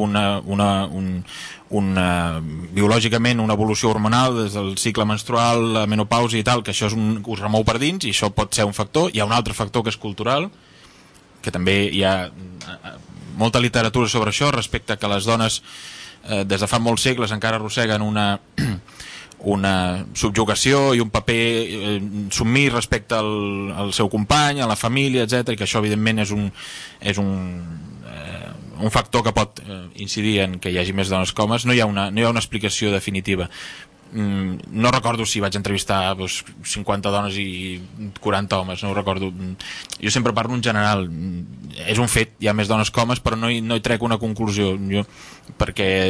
biològicament una evolució hormonal des del cicle menstrual, la menopausa i tal, que això us remou per dins i això pot ser un factor. Hi ha un altre factor que és cultural, que també hi ha molta literatura sobre això respecte a que les dones des de fa molts segles encara arrosseguen una subjugació i un paper submís respecte al seu company, a la família, etc, i que això evidentment és un factor que pot incidir en que hi hagi més dones que homes. No hi ha una explicació definitiva. No recordo si vaig entrevistar 50 dones i 40 homes, no ho recordo. Jo sempre parlo en general. És un fet, hi ha més dones que homes, però no hi trec una conclusió, perquè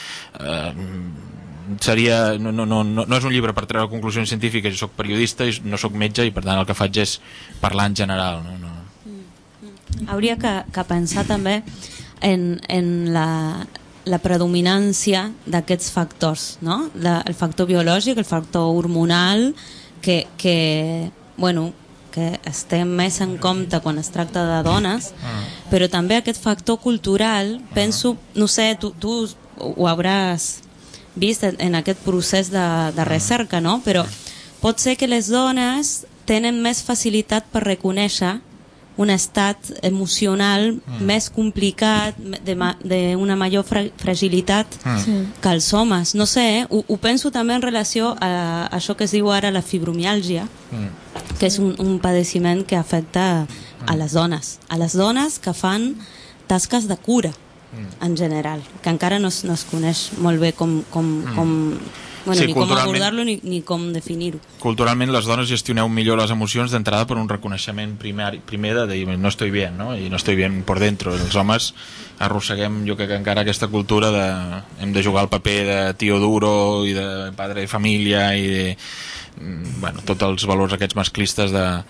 seria... No és un llibre per treure conclusions científiques. Jo soc periodista i no soc metge i per tant el que faig és parlar en general. Hauria que pensar també en la predominància d'aquests factors, no? El factor biològic, el factor hormonal, que estem més en compte quan es tracta de dones, però també aquest factor cultural, penso, no sé, tu ho hauràs vist en aquest procés de recerca, no? Però pot ser que les dones tenen més facilitat per reconèixer un estat emocional més complicat, d'una major fragilitat que els homes. No sé, ho penso també en relació a això que es diu ara la fibromiàlgia, que és un padeciment que afecta a les dones que fan tasques de cura en general, que encara no es coneix molt bé com ni com abordar-lo ni com definir-ho. Culturalment les dones gestioneu millor les emocions d'entrada per un reconeixement primer de dir no estoy bien, no? I no estoy bien por dentro. Els homes arrosseguem, jo crec que encara aquesta cultura hem de jugar el paper de tío duro i de padre de família i de tots els valors aquests masclistes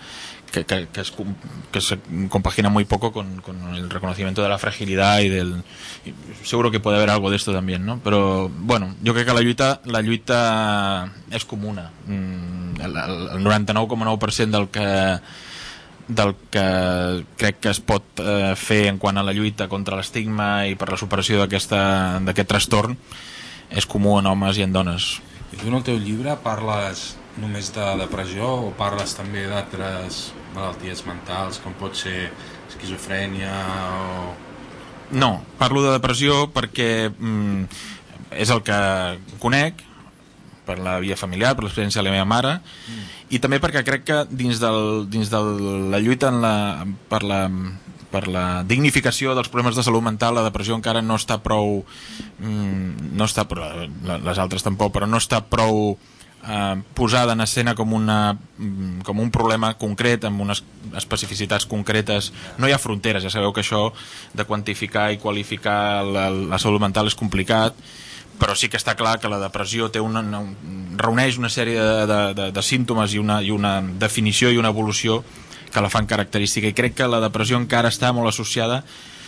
que se compagina muy poco con el reconocimiento de la fragilidad y seguro que puede haber algo de esto también, ¿no? Pero bueno, yo creo que la lluita és comuna. El 99,9% del que crec que es pot fer en quant a la lluita contra l'estigma i per la superació d'aquest trastorn és comú en homes i en dones. I tu en el teu llibre parles només de depressió o parles també d'altres malalties mentals com pot ser esquizofrènia o... No, parlo de depressió perquè és el que conec per la via familiar, per l'experiència de la meva mare i també perquè crec que dins de la lluita per la dignificació dels problemes de salut mental la depressió encara no està prou les altres tampoc, però no està prou posada en escena com un problema concret amb unes especificitats concretes. No hi ha fronteres, ja sabeu que això de quantificar i qualificar la salut mental és complicat, però sí que està clar que la depressió reuneix una sèrie de símptomes i una definició i una evolució que la fan característica, i crec que la depressió encara està molt associada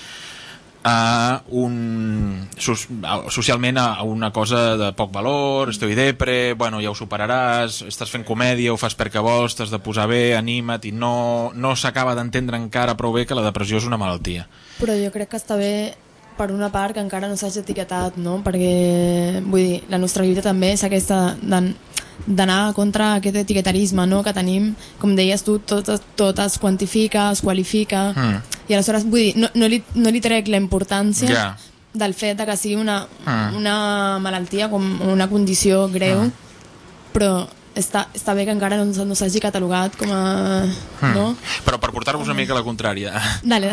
socialment a una cosa de poc valor, esteu depre, bueno, ja ho superaràs, estàs fent comèdia, ho fas perquè vols, t'has de posar bé, anima't, i no s'acaba d'entendre encara prou bé que la depressió és una malaltia. Però jo crec que està bé per una part que encara no s'hagi etiquetat, no? Perquè, vull dir, la nostra lluita també és aquesta d'anar contra aquest etiquetarisme, no? Que tenim, com deies tu, tot es quantifica, es qualifica, i aleshores, vull dir, no li trec la importància del fet que sigui una malaltia com una condició greu, però està bé que encara no s'hagi catalogat com a... no? Però per portar-vos una mica a la contrària, dale.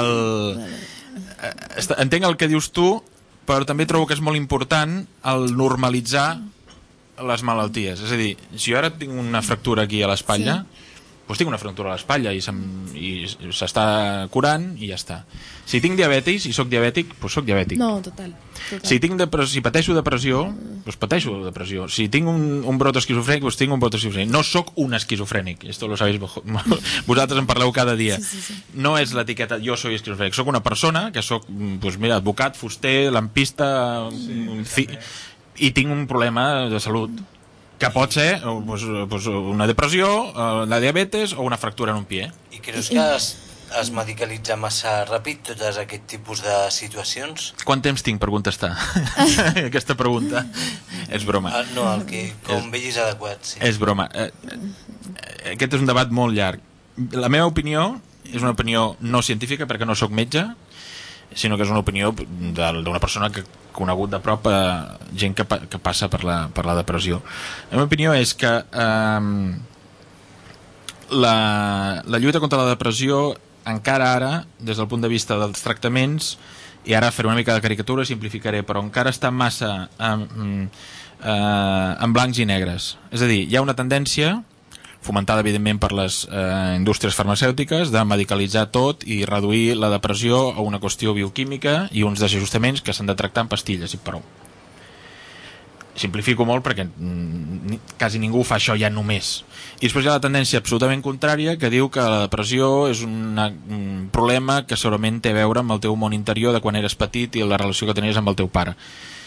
Entenc el que dius tu, però també trobo que és molt important el normalitzar les malalties. És a dir, si jo ara tinc una fractura aquí a l'espatlla, doncs tinc una fractura a l'espatlla i s'està curant i ja està. Si tinc diabetis i sóc diabètic, doncs sóc diabètic. No, total. Si pateixo depressió, doncs pateixo depressió. Si tinc un brot esquizofrènic, doncs tinc un brot esquizofrènic. No sóc un esquizofrènic, esto lo sabéis vosaltres, en parleu cada dia. No és l'etiqueta jo soy esquizofrènic, sóc una persona que sóc, doncs mira, advocat, fuster, lampista, i tinc un problema de salut que pot ser una depressió, la diabetes o una fractura en un pie. I creus que es medicalitza massa ràpid totes aquest tipus de situacions? Quant temps tinc per contestar aquesta pregunta? És broma. No, el que com vegis adequat, sí. És broma. Aquest és un debat molt llarg. La meva opinió és una opinió no científica, perquè no sóc metge, sinó que és una opinió d'una persona que ha conegut de prop gent que passa per la depressió. La meva opinió és que la lluita contra la depressió encara ara, des del punt de vista dels tractaments, i ara faré una mica de caricatura, simplificaré, però encara està massa en blancs i negres. És a dir, hi ha una tendència fomentada evidentment per les indústries farmacèutiques de medicalitzar tot i reduir la depressió a una qüestió bioquímica i uns desajustaments que s'han de tractar amb pastilles i prou. Simplifico molt perquè quasi ningú fa això ja només. I després hi ha la tendència absolutament contrària que diu que la depressió és un problema que segurament té a veure amb el teu món interior de quan eres petit i la relació que tenies amb el teu pare.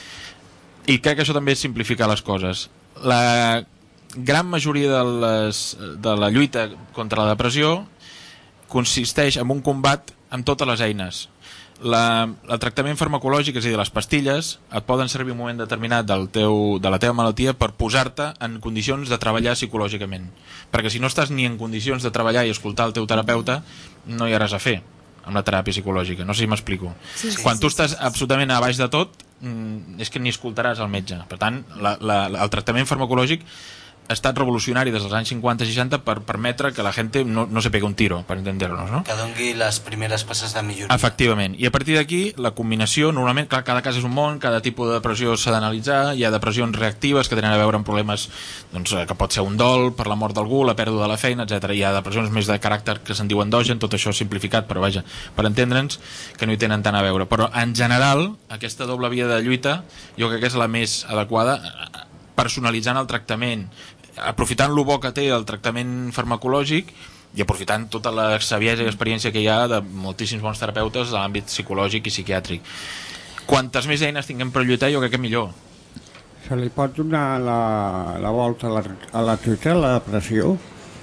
I crec que això també és simplificar les coses. La gran majoria de la lluita contra la depressió consisteix en un combat amb totes les eines. El tractament farmacològic, és a dir, les pastilles, et poden servir en un moment determinat de la teva malaltia per posar-te en condicions de treballar psicològicament. Perquè si no estàs ni en condicions de treballar i escoltar el teu terapeuta, no hi ha res a fer amb la teràpia psicològica. No sé si m'explico. Quan tu estàs absolutament a baix de tot, és que ni escoltaràs el metge. Per tant, el tractament farmacològic ha estat revolucionari des dels anys 50-60 per permetre que la gent no se pegui un tiro, per entendre-nos, no? Que doni les primeres passes de milloria. Efectivament. I a partir d'aquí, la combinació, normalment, clar, cada cas és un món, cada tipus de depressió s'ha d'analitzar, hi ha depressions reactives que tenen a veure amb problemes que pot ser un dol per la mort d'algú, la pèrdua de la feina, etc. Hi ha depressions més de caràcter que se'n diu endogen, tot això simplificat, però vaja, per entendre'ns que no hi tenen tant a veure. Però, en general, aquesta doble via de lluita jo crec que és la més adequada, personalitzant el tractament, aprofitant lo bo que té el tractament farmacològic i aprofitant tota la saviesa i experiència que hi ha de moltíssims bons terapeutes a l'àmbit psicològic i psiquiàtric. Quantes més eines tinguem per lluitar, jo crec que millor. Se li pot donar la volta a la lluita, a la depressió?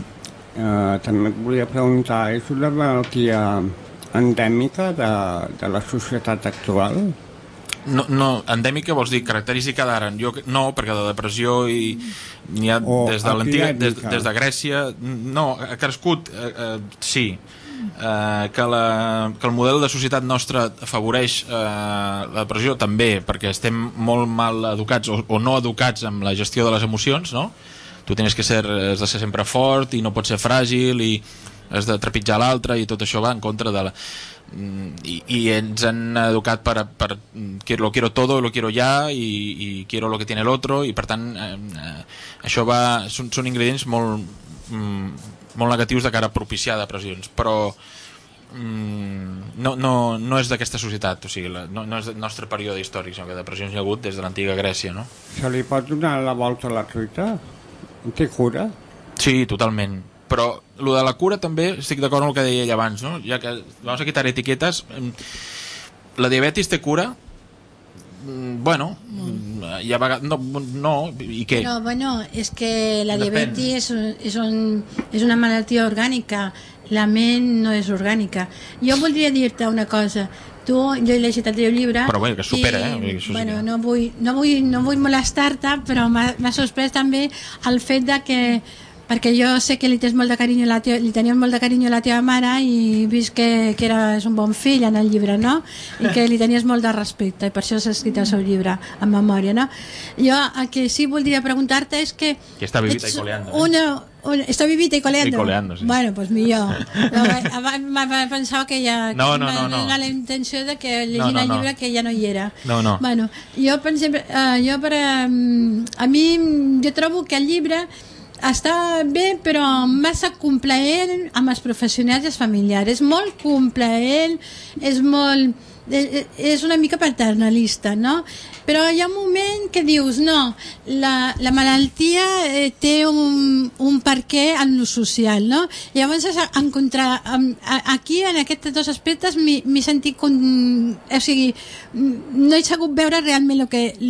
També et volia preguntar, és una malaltia endèmica de la societat actual? No, endèmica vols dir característica d'ara? No, perquè la depressió n'hi ha des de l'antiga, des de Grècia. No, ha crescut, sí, que el model de societat nostre afavoreix la depressió també, perquè estem molt mal educats o no educats amb la gestió de les emocions, no? Tu has de ser sempre fort i no pots ser fràgil i has de trepitjar l'altre, i tot això va en contra de la... I ens han educat per lo quiero todo, lo quiero ya, i quiero lo que tiene el otro, i per tant això va... són ingredients molt negatius de cara a propiciar depressions, però no és d'aquesta societat, o sigui, no és del nostre període històric, sinó que depressions hi ha hagut des de l'antiga Grècia, no? Se li pot donar la volta a la truita? Té cura? Sí, totalment. Però lo de la cura també estic d'acord amb el que deia ell abans, no? Ja que vamos a quitar etiquetes, la diabetis té cura? Bueno, hi ha vegades... No, i què? No, bueno, és que la diabetis és una malaltia orgànica, la ment no és orgànica. Jo voldria dir-te una cosa. Jo he llegit el teu llibre, però bé, que supera, bueno, no vull molestar-te, però m'ha sorprès també el fet de que, perquè jo sé que li tenies molt de carinyo a la teva mare, i he vist que eres un bon fill en el llibre, no? I que li tenies molt de respecte, i per això s'ha escrit el seu llibre en memòria, no? Jo el que sí voldria preguntar-te és que està vivita i coleando, està vivita i coleando. I coleando, sí. Bueno, pues millor. Pensava que ja... No. Era la intenció de que llegint el llibre que ja no hi era. No. Bueno, jo, per exemple, a mi jo trobo que el llibre està bé, però massa complaent amb els professionals i els familiars. És molt complaent, és una mica paternalista, no? Però hi ha un moment que dius, no, la malaltia té un perquè en lo social, no? Llavors, aquí, en aquests dos aspectes, m'he sentit... O sigui, no he sabut veure realment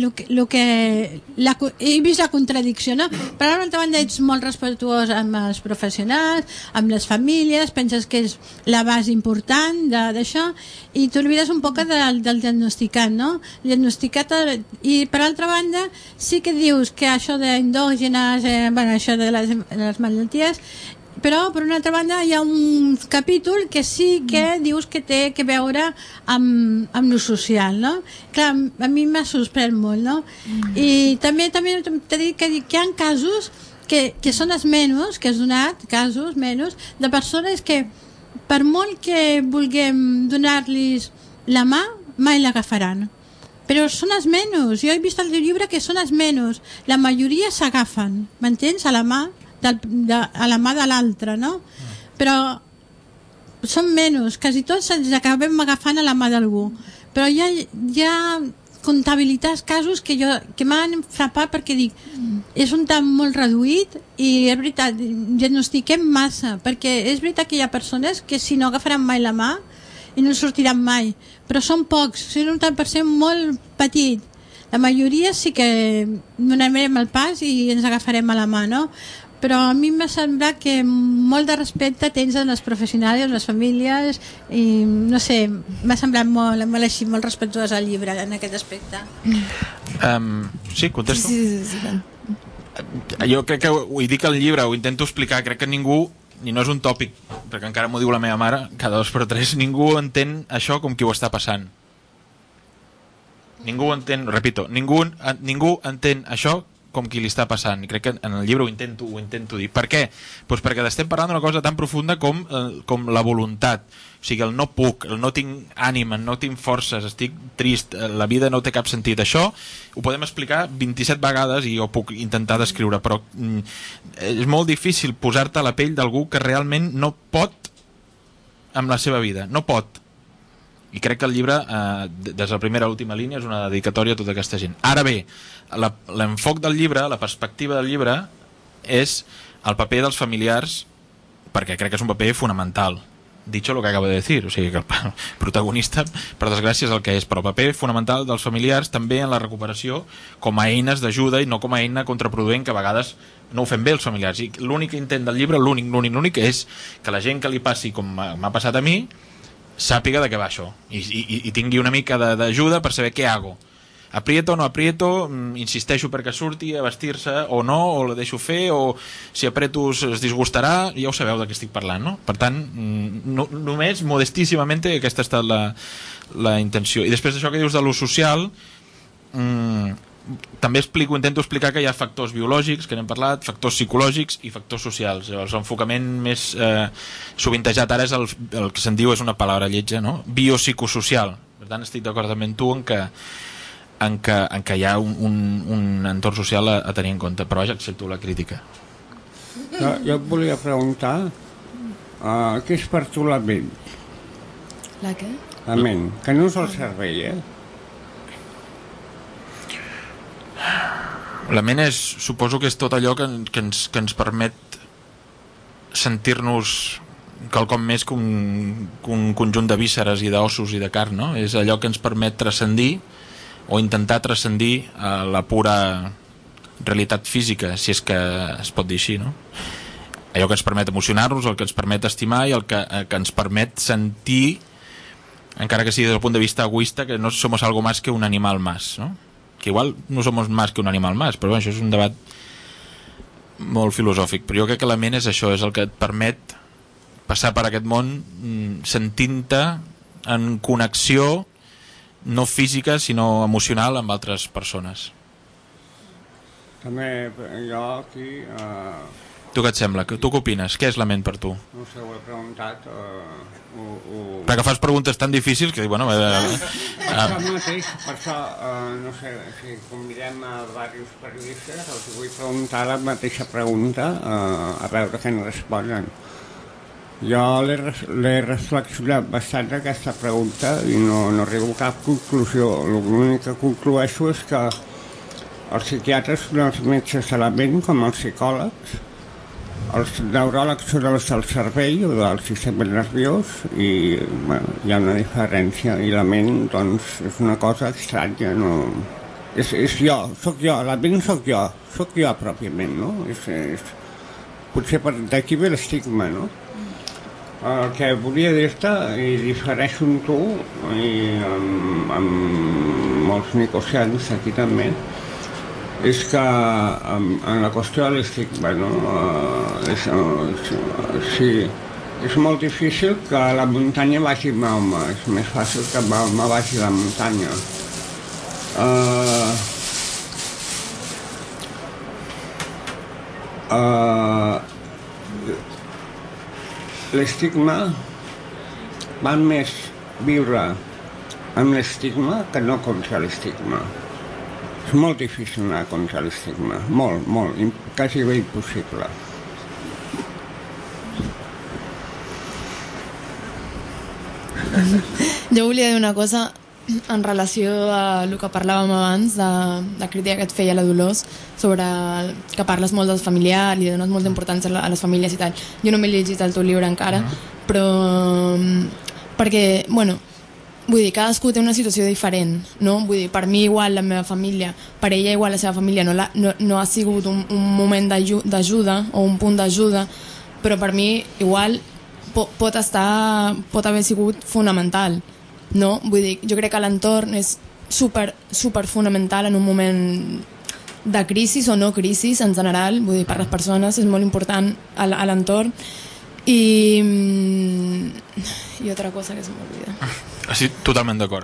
he vist la contradicció, no? Per l'altra banda, ets molt respectuós amb els professionals, amb les famílies, penses que és la base important d'això, i t'oblides un poc del diagnosticat, no? I per altra banda sí que dius que això d'endògenes, això de les malalties, però per una altra banda hi ha un capítol que sí que dius que té que veure amb lo social, no? Clar, a mi m'ha sorprès molt, no? I també t'he dit que hi ha casos que són els menys, que has donat casos menys de persones que per molt que vulguem donar-los la mà, mai l'agafaran. Però són els menys. Jo he vist al teu llibre que són els menys. La majoria s'agafen, m'entens? A la mà de l'altre, no? Però són menys. Quasi tots ens acabem agafant a la mà d'algú. Però hi ha comptabilitats, casos que m'han frapat, perquè dic, és un tant molt reduït, i és veritat, diagnostiquem massa, perquè és veritat que hi ha persones que si no agafaran mai la mà i no sortiran mai, però són pocs, són un tant per cent molt petit. La majoria sí que donarem el pas i ens agafarem a la mà, no? Però a mi m'ha semblat que molt de respecte tens en els professionals i en les famílies, i no sé, m'ha semblat molt així, molt respectuós al llibre en aquest aspecte. Sí, contesto? Sí. Jo crec que ho dic al llibre, ho intento explicar, crec que ningú, i no és un tòpic, perquè encara m'ho diu la meva mare cada 2 per 3, ningú entén això com qui ho està passant. Ningú entén, repito, ningú entén això com qui li està passant, i crec que en el llibre ho intento dir. Per què? Doncs perquè estem parlant d'una cosa tan profunda com la voluntat. O sigui, el no puc, el no tinc ànima, no tinc forces, estic trist, la vida no té cap sentit. Això ho podem explicar 27 vegades i ho puc intentar descriure, però és molt difícil posar-te a la pell d'algú que realment no pot amb la seva vida, no pot. I crec que el llibre, des de la primera a l'última línia, és una dedicatòria a tota aquesta gent. Ara bé, l'enfoc del llibre, la perspectiva del llibre, és el paper dels familiars, perquè crec que és un paper fonamental. Dicho lo que acabo de decir, o sigui que el protagonista, per desgràcia, és el que és, però el paper fonamental dels familiars també en la recuperació com a eines d'ajuda i no com a eina contraproduent, que a vegades no ho fem bé els familiars. I l'únic intent del llibre, l'únic és que la gent que li passi com m'ha passat a mi sàpiga de què va això i tingui una mica d'ajuda per saber què hago. Aprieto o no aprieto, insisteixo perquè surti a vestir-se o no, o la deixo fer, o si apreto es disgustarà, ja ho sabeu de què estic parlant, no? Per tant, només modestíssimament aquesta ha estat la intenció. I després d'això que dius de lo social, també intento explicar que hi ha factors biològics, que n'hem parlat, factors psicològics i factors socials. Llavors, l'enfocament més sovintejat ara és el que se'n diu, és una paraula lletja, no? Biopsicosocial. Per tant, estic d'acord amb tu en que hi ha un entorn social a tenir en compte, però vaja, accepto la crítica. Jo et volia preguntar què és per tu la ment? La què? La ment, que no és el cervell, La ment suposo que és tot allò que ens permet sentir-nos quelcom més que un conjunt de vísceres i d'ossos i de carn, no? És allò que ens permet transcendir o intentar transcendir la pura realitat física, si és que es pot dir així, no? Allò que ens permet emocionar-nos, el que ens permet estimar i el que ens permet sentir, encara que sigui des del punt de vista egoista, que no somos algo más que un animal más, ¿no? Que igual no somos más que un animal más, però això és un debat molt filosòfic, però jo crec que la ment és això, és el que et permet passar per aquest món sentint-te en connexió no física sinó emocional amb altres persones. També jo aquí... Tu què et sembla? Tu què opines? Què és la ment per tu? No sé, ho he preguntat... Perquè fas preguntes tan difícils que... Bueno, per això, no sé, si convidem a diversos periodistes, els vull preguntar la mateixa pregunta, a veure què ens responen. Jo l'he reflexionat bastant aquesta pregunta i no arribo a cap conclusió. L'únic que conclueixo és que els psiquiatres són els metges de la ment com els psicòlegs, els neuròlegs són els del cervell o del sistema nerviós i bueno, hi ha una diferència i la ment doncs és una cosa estranya, no? És jo, sóc jo, la ment sóc jo pròpiament, no? Potser d'aquí ve l'estigma, no? El que volia dir-te, i difereixo amb tu i amb molts nicosians aquí també, és que en la qüestió de l'estigma, no? Sí, és molt difícil que la muntanya vagi a Mahoma, és més fàcil que Mahoma vagi a la muntanya. L'estigma va més viure amb l'estigma que no contra l'estigma. És molt difícil anar contra l'estigma, molt, quasi bé impossible. Jo volia dir una cosa en relació a el que parlàvem abans de la crítica que et feia la Dolors sobre que parles molt dels familiars i dones molta importància a les famílies i tal. Jo no m'he llegit el teu llibre encara, però perquè, bueno, vull dir, cadascú té una situació diferent, no? Vull dir, per mi igual la meva família, per ella igual la seva família no ha sigut un moment d'ajuda o un punt d'ajuda, però per mi igual pot haver sigut fonamental, no? Vull dir, jo crec que l'entorn és super fonamental en un moment de crisi o no crisi en general, vull dir, per les persones és molt important a l'entorn i otra cosa que se m'olvida. Sí, totalment d'acord.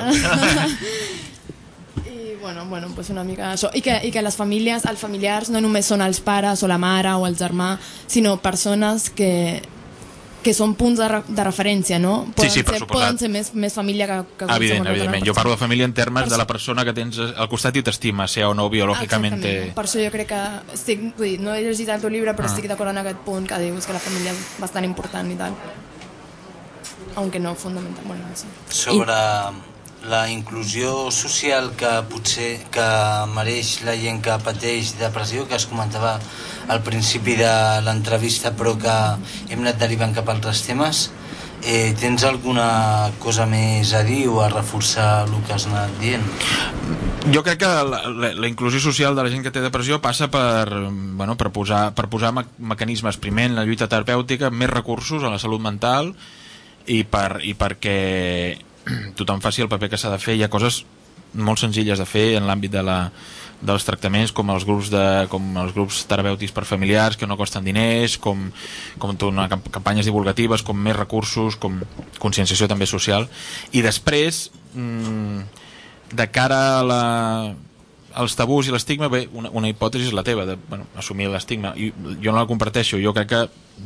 I bueno, pues una mica això. I que les famílies, els familiars no només són els pares o la mare o el germà, sinó persones que són punts de referència, no? Poden ser més família que evidentment. Jo parlo de família en termes de la persona que tens al costat i t'estima, sea o no biològicament. Per això jo crec que no he llegit el teu llibre, però estic d'acord en aquest punt que dius que la família és bastant important i tal, aunque no fundamental. Bueno, no sé. Sobre la inclusió social que potser que mereix la gent que pateix depressió, que es comentava al principi de l'entrevista però que hem anat derivant cap a altres temes, tens alguna cosa més a dir o a reforçar el que has anat dient? Jo crec que la inclusió social de la gent que té depressió passa per posar mecanismes, primer en la lluita terapèutica, més recursos a la salut mental i perquè tothom faci el paper que s'ha de fer. Hi ha coses molt senzilles de fer en l'àmbit dels tractaments, com els grups terapèutics per familiars que no costen diners, com campanyes divulgatives, com més recursos, com conscienciació també social. I després, de cara els tabús i l'estigma, bé, una hipòtesi és la teva, de assumir l'estigma. Jo no la comparteixo, jo crec que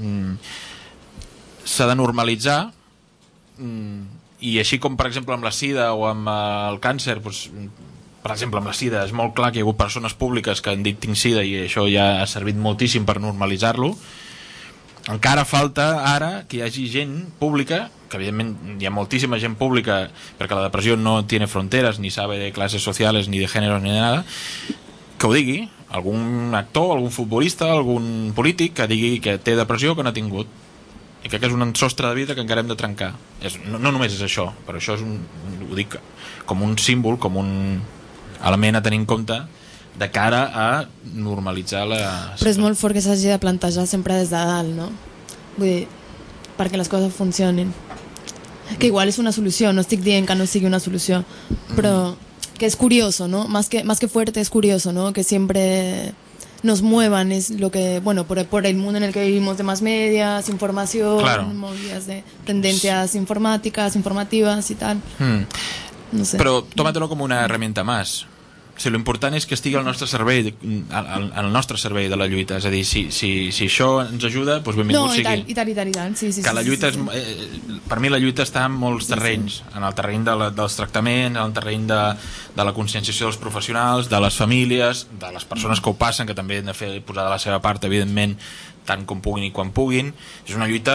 s'ha de normalitzar, i així com per exemple amb la sida o amb el càncer, doncs, per exemple amb la sida és molt clar que hi ha hagut persones públiques que han dit tinc sida i això ja ha servit moltíssim per normalitzar-lo. Encara falta ara que hi hagi gent pública, que evidentment hi ha moltíssima gent pública, perquè la depressió no tiene fronteres, ni sabe de classes sociales, ni de género, ni de nada, que ho digui, algun actor, algun futbolista, algun polític que digui que té depressió, que no ha tingut, i crec que és un sostre de vida que encara hem de trencar. No només és això, però això és ho dic com un símbol, com un element a tenir en compte de cara a normalitzar la... Però és molt fort que s'hagi de plantejar sempre des de dalt, no? Vull dir, perquè les coses funcionin. Que igual és una solució, no estic dient que no sigui una solució, però que es curioso, ¿no? Más que fuerte es curioso, ¿no? Que siempre nos muevan, es lo que, bueno, por el mundo en el que vivimos de más medias, información, claro, movidas de tendencias informáticas, informativas y tal. No sé. Però tómatelo com una herramienta más. O sigui, l'important és que estigui al nostre servei, al nostre servei de la lluita. És a dir, si això ens ajuda, doncs benvingut sigui. I tant. Sí, que la lluita per mi la lluita està en molts terrenys, en el terreny dels tractaments, en el terreny de la conscienciació dels professionals, de les famílies, de les persones que ho passen, que també han de posar de la seva part, evidentment, tant com puguin i quan puguin. És una lluita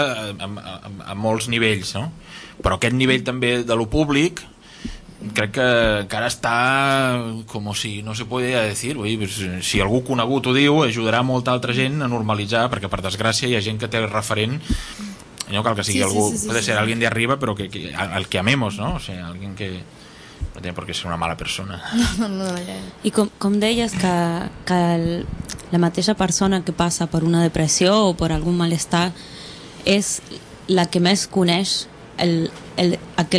a molts nivells, no? Però aquest nivell també de lo públic crec que encara està com si no se podria dir. Si algú conegut ho diu, ajudarà molta altra gent a normalitzar, perquè per desgràcia hi ha gent que té referent, no cal que sigui algú, pot ser alguien de arriba, però el que amemos, no? O sigui, alguien que no té per què ser una mala persona. I com deies que la mateixa persona que passa per una depressió o per algun malestar és la que més coneix aquell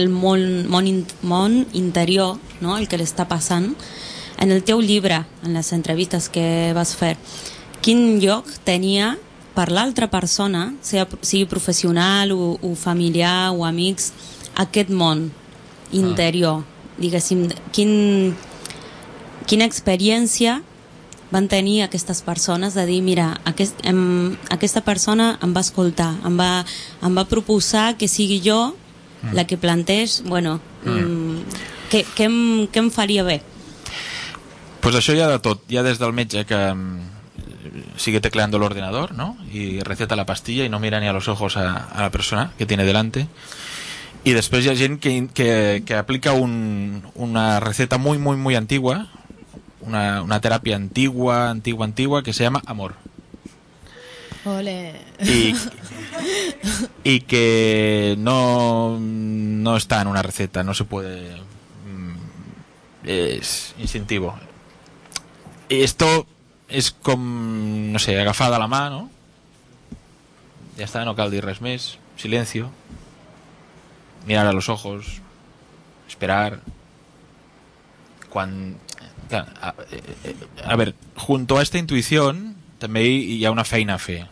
món interior, no? El que l'està passant. En el teu llibre, en les entrevistes que vas fer, quin lloc tenia per l'altra persona, sigui professional o familiar o amics, aquest món interior? Diguéssim, quina experiència van tenir aquestes persones de dir, mira, aquesta persona em va escoltar, em va proposar que sigui jo la que planteig, bueno, què em faria bé? Pues això hi ha de tot, hi ha des del metge que sigue tecleando el ordenador, ¿no? Y receta la pastilla y no mira ni a los ojos a la persona que tiene delante. Y después hi ha gent que aplica una receta muy, muy, muy antigua, una terapia antigua que se llama amor. Ole. Y que no está en una receta, no se puede, es instintivo. Esto es com, no sé, agafar de la mà, no? Ja està, no cal dir res més. Silencio, mirar a los ojos, esperar. A ver, junto a esta intuición també hi ha una feina a fer.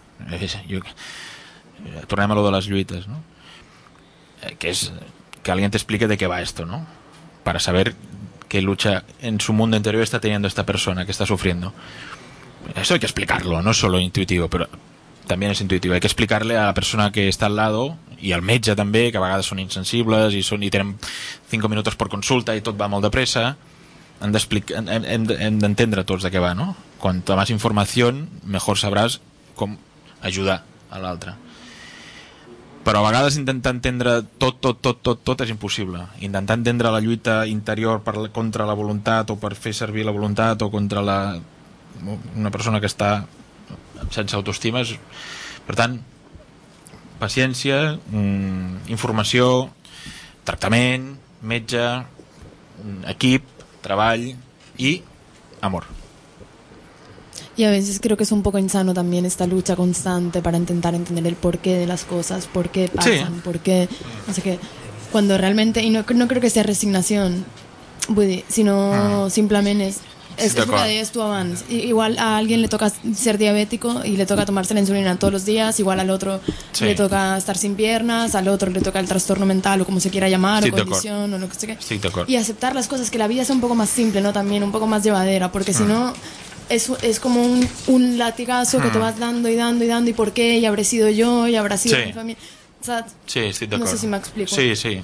Tornem a lo de les lluites, ¿no? Que es que alguien te explique de qué va esto, ¿no? Para saber qué lucha en su mundo interior está teniendo esta persona que está sufriendo. Eso hay que explicarlo, no es solo intuitivo, pero también es intuitivo. Hay que explicarle a la persona que está al lado i al metge també, que a vegades són insensibles i tenen 5 minuts per consulta i tot va molt de pressa. Hem d'entendre tots de què va, ¿no? Cuanta más información, mejor sabràs com ajudar a l'altre. Però a vegades intentar entendre tot és impossible. Intentar entendre la lluita interior contra la voluntat o per fer servir la voluntat o contra una persona que està sense autoestima. Per tant, paciència, informació, tractament, metge, equip, treball y amor. Y a veces creo que es un poco insano también esta lucha constante para intentar entender el porqué de las cosas, por qué pasan, por qué, no sé qué, cuando realmente, y no creo que sea resignación, sino simplemente es Es lo que deies tú abans. Igual a alguien le toca ser diabético y le toca tomarse la insulina todos los días, igual al otro le toca estar sin piernas, al otro le toca el trastorno mental o como se quiera llamar, o condición o lo que sea. Y aceptar las cosas, que la vida sea un poco más simple, ¿no? También un poco más llevadera, porque si no es como un latigazo que te vas dando y dando y dando, y por qué, y habré sido yo, y habrá sido mi familia. Saps? Sí, estic d'acord. No sé si m'explico. Sí.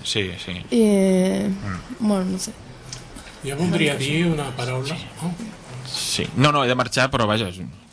Bueno, no sé. Jo voldria dir una paraula. Sí. No, he de marxar, però vaja...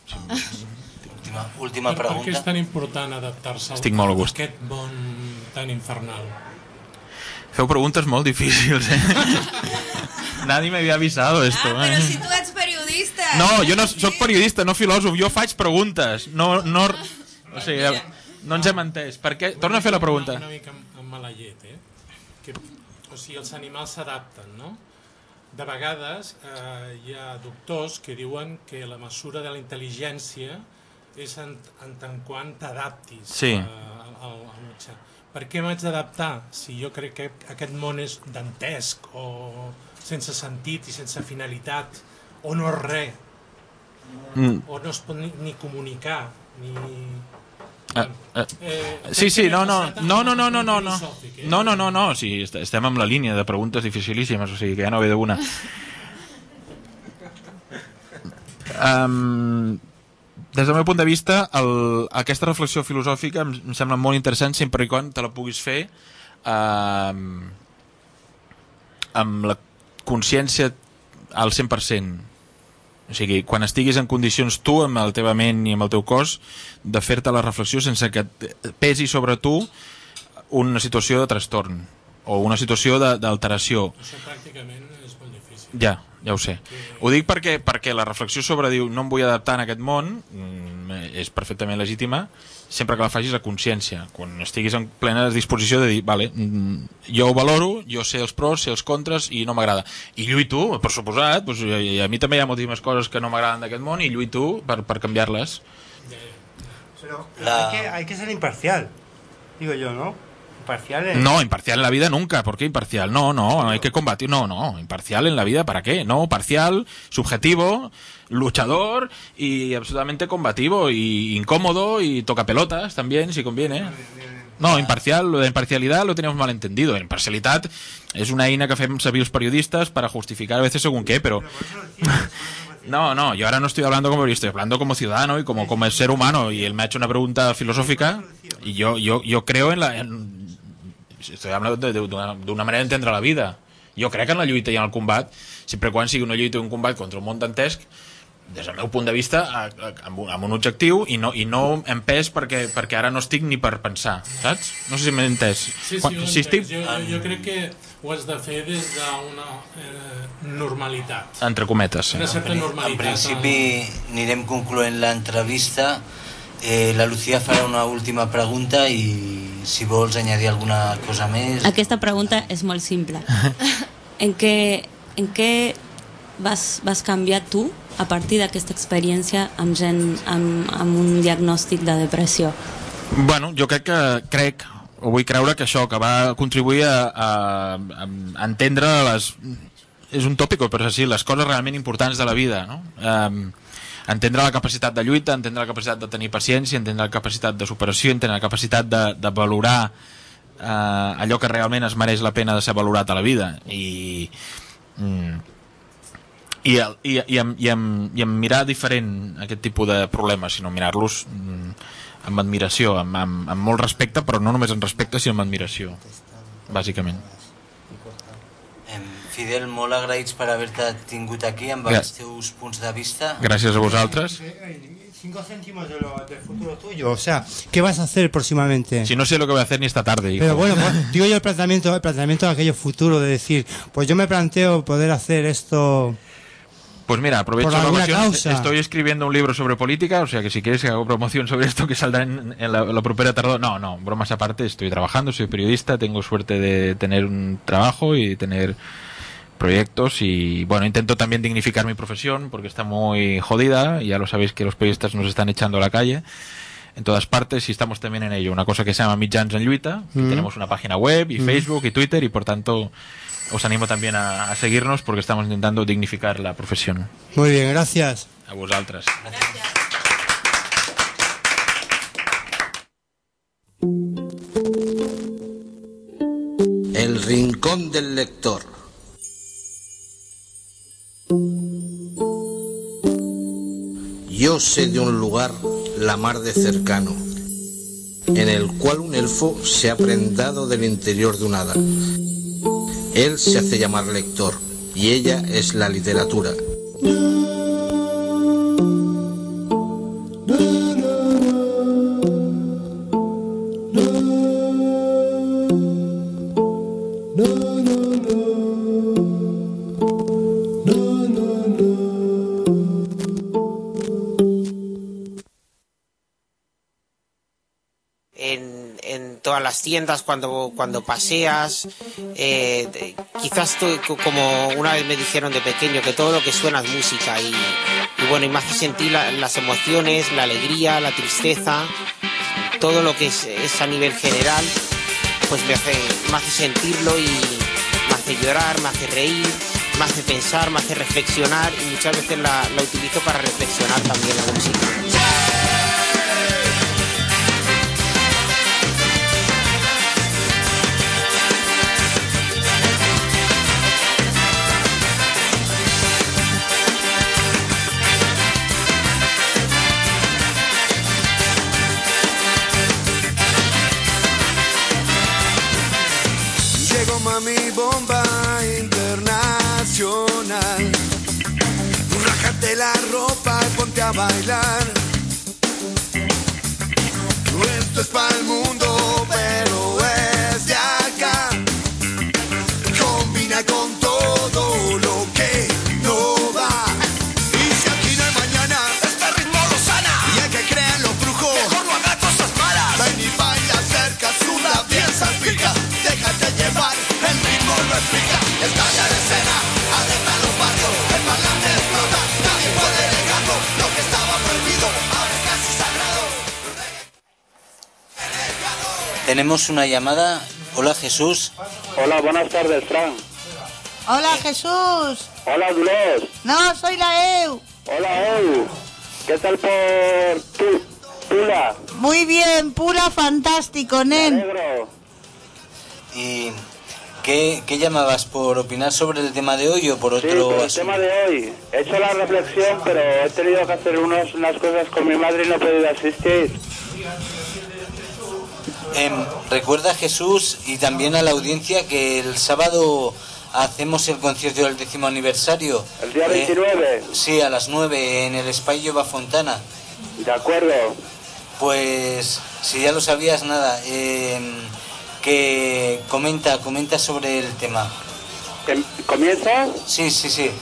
Última pregunta. Per què és tan important adaptar-se a aquest món tan infernal? Feu preguntes molt difícils, Nadie me había avisado esto. Però si tu ets periodista. No, jo no soc periodista, no filòsof, jo faig preguntes. O sigui, no ens hem entès. Per què? Torna a fer la pregunta. Una mica amb mala llet, o sigui, els animals s'adapten, no? De vegades hi ha doctors que diuen que la mesura de la intel·ligència és en tant quant t'adaptis al mitjà. Per què m'haig d'adaptar si jo crec que aquest món és dantesc o sense sentit i sense finalitat, o no és res, o no es pot ni comunicar ni... Sí, no, sí, estem amb la línia de preguntes dificilíssimes, o sigui que ja no ve d'una. Des del meu punt de vista, aquesta reflexió filosòfica em sembla molt interessant sempre i quan te la puguis fer amb la consciència al 100%. O sigui, quan estiguis en condicions tu, amb la teva ment i amb el teu cos, de fer-te la reflexió sense que pesi sobre tu una situació de trastorn o una situació d'alteració. Això pràcticament és molt difícil. Ja ho sé. Ho dic perquè la reflexió sobre dir no em vull adaptar en aquest món és perfectament legítima sempre que la facis a consciència, quan estiguis en plena disposició de dir, vale, jo ho valoro, jo sé els pros, sé els contres i no m'agrada. I lluito, per suposat, doncs, i a mi també hi ha moltíssimes coses que no m'agraden d'aquest món i lluito per canviar-les. Pero hay que ser imparcial, digo yo, ¿no? No, imparcial en la vida nunca. ¿Por qué imparcial? No, hay que combatir. No, imparcial en la vida, ¿para qué? No, parcial, subjetivo, luchador y absolutamente combativo y incómodo y toca pelotas también, si conviene. No, imparcial, lo de imparcialidad lo tenemos mal entendido. La imparcialidad es una eina que fem servir los periodistas para justificar a veces según qué, pero... No, yo ahora no estoy hablando como periodista, estoy hablando como ciudadano y como ser humano, y él me ha hecho una pregunta filosófica y yo creo estoy hablando de una manera d'entendre la vida. Jo crec en la lluita i en el combat, sempre quan sigui una lluita i un combat contra el món dantesc, des del meu punt de vista, amb un objectiu i no empès perquè ara no estic ni per pensar, saps? No sé si m'he entès. Sí, jo crec que ho has de fer des d'una normalitat. Entre cometes. Una certa normalitat. En principi anirem concloent l'entrevista. La Lucía farà una última pregunta i si vols añadir alguna cosa més. Aquesta pregunta és molt simple. En què vas canviar tu a partir d'aquesta experiència amb gent amb un diagnòstic de depressió? Bueno, jo crec o vull creure que això que va contribuir a entendre és un tòpic, però sí, les coses realment importants de la vida, no? Entendre la capacitat de lluita, entendre la capacitat de tenir paciència, entendre la capacitat de superació, entendre la capacitat de valorar allò que realment es mereix la pena de ser valorat a la vida i mirar diferent aquest tipus de problemes, sinó mirar-los amb admiració, amb molt respecte, però no només amb respecte sinó amb admiració, bàsicament. Fidel, molt agraïts per haver-te tingut aquí amb els teus punts de vista. Gràcies a vosaltres. 5 céntimos del futuro tuyo, o sea, ¿qué vas a hacer próximamente? Si no sé lo que voy a hacer ni esta tarde, hijo. Pero bueno, pues, digo yo el planteamiento de aquello futuro, de decir, pues yo me planteo poder hacer esto... Pues mira, aprovecho la ocasión, estoy escribiendo un libro sobre política, o sea que si quieres que hago promoción sobre esto que saldrá en la propia tardor. No, bromas aparte, estoy trabajando, soy periodista, tengo suerte de tener un trabajo y tener proyectos y bueno, intento también dignificar mi profesión porque está muy jodida, ya lo sabéis que los periodistas nos están echando a la calle en todas partes y estamos también en ello. Una cosa que se llama Mitjans en Lluita, tenemos una página web y Facebook y Twitter y por tanto os animo también a seguirnos porque estamos intentando dignificar la profesión. Muy bien, gracias. A vosaltres. El rincón del lector. Yo sé de un lugar la mar de cercano, en el cual un elfo se ha prendado del interior de un hada. Él se hace llamar lector y ella es la literatura. En todas las tiendas cuando paseas, quizás como una vez me dijeron de pequeño que todo lo que suena es música y bueno, y me hace sentir las emociones, la alegría, la tristeza, todo lo que es a nivel general, pues me hace sentirlo y me hace llorar, me hace reír, me hace pensar, me hace reflexionar y muchas veces la utilizo para reflexionar también la música. Mi bomba internacional, rájate la ropa y ponte a bailar. Esto es para el mundo, pero es de acá. Combina con todo lo que no va. Y si aquí no hay mañana, este ritmo lo sana. Y el que crea en los brujos, mejor no haga cosas malas. Ven y baila cerca, suda bien, salpica. Déjate llevar. El ritmo lo explica, estalla en escena, alerta a los barrios, el parlante explota, nadie puede negarlo, lo que estaba prohibido, ahora es casi sagrado. Tenemos una llamada. Hola, Jesús. Hola, buenas tardes, Fran. Hola, Jesús. Hola, Dolores. No, soy la EU. Hola, EU. ¿Qué tal por Pula? Muy bien, Pula, fantástico, nen. Me alegro. ¿Y qué llamabas? ¿Por opinar sobre el tema de hoy o por otro? Sí, por el asunto? tema de hoy. He hecho la reflexión, pero he tenido que hacer unas cosas con mi madre y no he podido asistir. Recuerda, Jesús, y también a la audiencia, que el sábado hacemos el concierto del 10º aniversario. ¿El día 29? Sí, a las 9 en el Espacio Bafontana. De acuerdo. Pues, si ya lo sabías, nada, que comenta sobre el tema. ¿Comienza? Sí.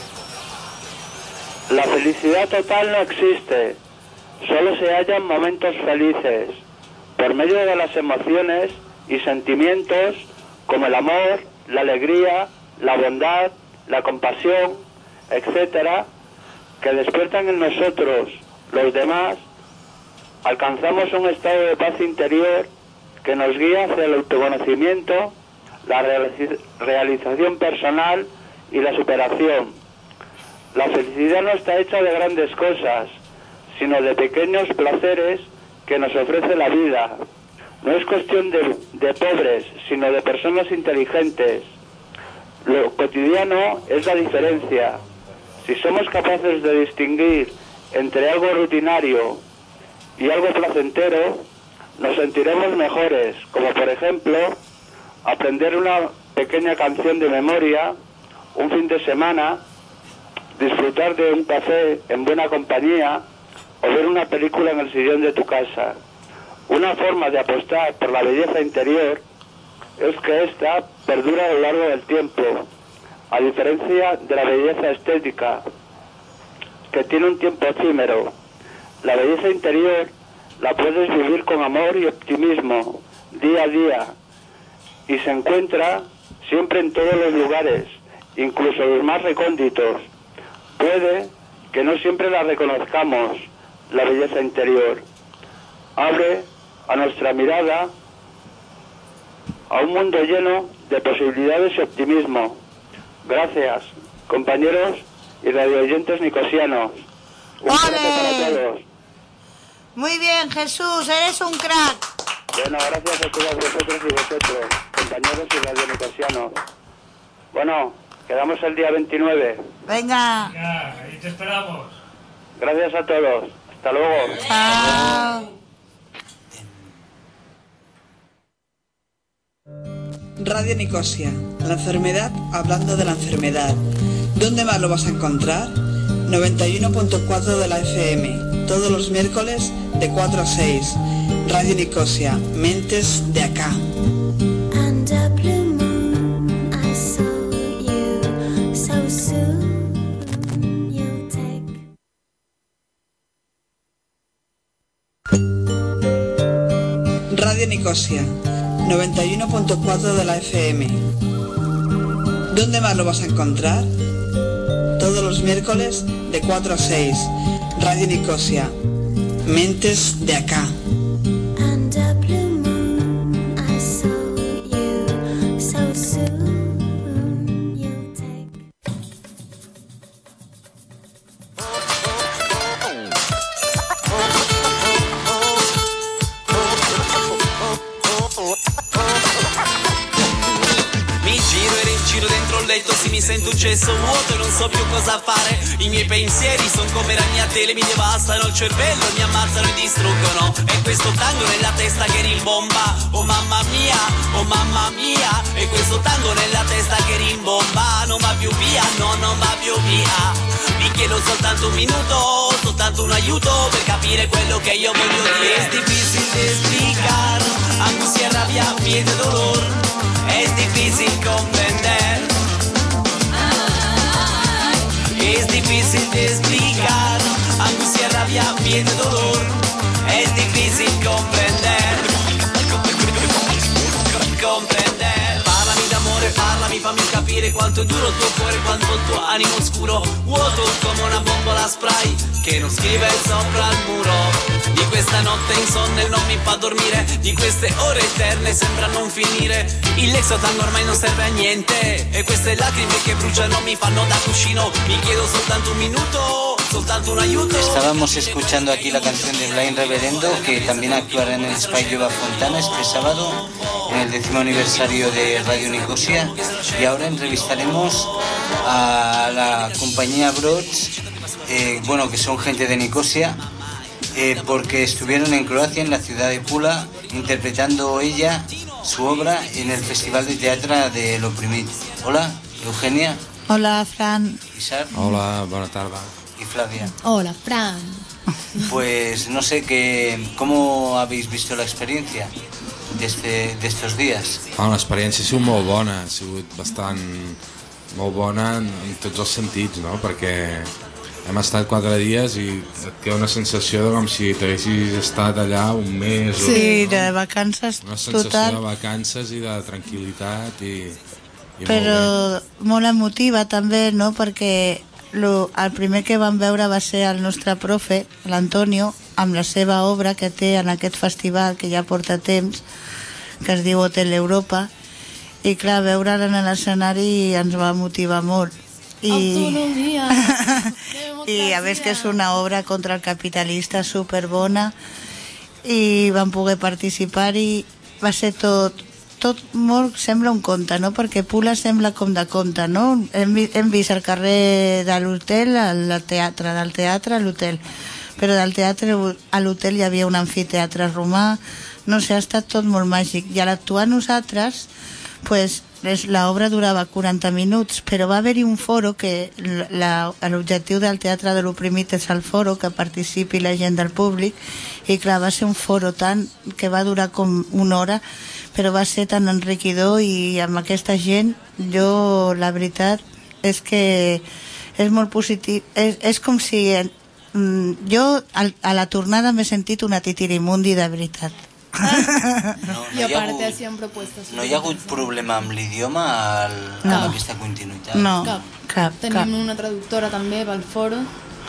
La felicidad total no existe, solo se hallan momentos felices. Por medio de las emociones y sentimientos como el amor, la alegría, la bondad, la compasión, etcétera, que despiertan en nosotros, los demás, alcanzamos un estado de paz interior que nos guía hacia el autoconocimiento, la realización personal y la superación. La felicidad no está hecha de grandes cosas, sino de pequeños placeres que nos ofrece la vida. No es cuestión de pobres, sino de personas inteligentes. Lo cotidiano es la diferencia. Si somos capaces de distinguir entre algo rutinario y algo placentero, nos sentiremos mejores, como por ejemplo, aprender una pequeña canción de memoria, un fin de semana, disfrutar de un café en buena compañía o ver una película en el sillón de tu casa. Una forma de apostar por la belleza interior es que ésta perdura a lo largo del tiempo, a diferencia de la belleza estética, que tiene un tiempo efímero. La belleza interior la puedes vivir con amor y optimismo, día a día, y se encuentra siempre en todos los lugares, incluso los más recónditos. Puede que no siempre la reconozcamos, la belleza interior. Abre a nuestra mirada a un mundo lleno de posibilidades y optimismo. Gracias, compañeros y radioyentes nicosianos. Un abrazo para todos. Muy bien, Jesús, eres un crack. Bueno, gracias a todos vosotros y vosotros, compañeros y radionicosianos. Bueno, quedamos el día 29. Venga. Ya, ahí te esperamos. Gracias a todos. Hasta luego. Chao. Radio Nicosia, la enfermedad hablando de la enfermedad. ¿Dónde más lo vas a encontrar? 91.4 de la FM, todos los miércoles de 4 a 6. Radio Nicosia, mentes de acá. Radio Nicosia, 91.4 de la FM. ¿Dónde más lo vas a encontrar? Todos los miércoles de 4 a 6. Radio Nicosia, mentes de acá. Mi sento un cesso vuoto e non so più cosa fare. I miei pensieri sono come ragnatele, mi devastano il cervello, mi ammazzano e distruggono. E questo tango nella testa che rimbomba, oh mamma mia, oh mamma mia. E questo tango nella testa che rimbomba, non va più via, no, non va più via. Vi chiedo soltanto un minuto, soltanto un aiuto per capire quello que yo voglio dire. Es difícil de explicar, angustia, rabia, miedo, dolor. Es difícil comprender. Es difícil de explicar, angustia, rabia, miedo, dolor. Es difícil comprender. Comprender. Parlami d'amore, parlami, fammi capire quanto è duro il tuo cuore, quanto il tuo animo oscuro, vuoto come una bombola a spray che non scrive sopra il muro. Di questa notte insonne non mi fa dormire, di queste ore eterne sembra non finire. Il lexotango ormai non serve a niente e queste lacrime che bruciano mi fanno da cuscino. Mi chiedo soltanto un minuto, soltanto un aiuto. Estábamos escuchando aquí la canción de Blind Reverendo, que también actuará en el Spy Yoga Fontana este sábado en el 10º aniversario de Radio Nicosia. Y ahora entrevistaremos a la compañía Brods, bueno, que son gente de Nicosia, porque estuvieron en Croacia, en la ciudad de Pula, interpretando ella su obra en el Festival de Teatro de l'Oprimit. Hola, Eugenia. Hola, Fran. Isar. Hola, buena tarde. Y Flavia. Hola, Fran. Pues no sé ¿cómo habéis visto la experiencia de estos días? L'experiència ha sigut molt bona, ha sigut molt bona en tots els sentits, no? Perquè hem estat 4 dies i et queda una sensació de com si t'haguessis estat allà un mes. Sí, de vacances total. Una sensació de vacances i de tranquil·litat i però molt emotiva també, no? Perquè el primer que vam veure va ser el nostre profe, l'Antonio, amb la seva obra que té en aquest festival que ja porta temps, que es diu Hotel Europa, i clar, veure'l en l'escenari ens va motivar molt. Autonomia. I a més que és una obra contra el capitalista superbona, i vam poder participar i va ser tot molt, sembla un conte, no? Perquè Pula sembla com de conte, no? Hem vist al carrer de l'hotel, del teatre a l'hotel, però del teatre a l'hotel hi havia un amfiteatre romà, no sé, ha estat tot molt màgic. I a l'actuar nosaltres, pues, l'obra durava 40 minuts, però va haver-hi un foro que l'objectiu del Teatre de l'Oprimit és el foro, que participi la gent del públic, i clar, va ser un foro que va durar com 1 hora, però va ser tan enriquidor, i amb aquesta gent jo, la veritat és que és molt positiu, és com si jo a la tornada m'he sentit una titirimundi de veritat. I a part hacíem propostes. No hi ha hagut problema amb l'idioma amb aquesta continuïtat? No, cap. Tenim una traductora també pel foro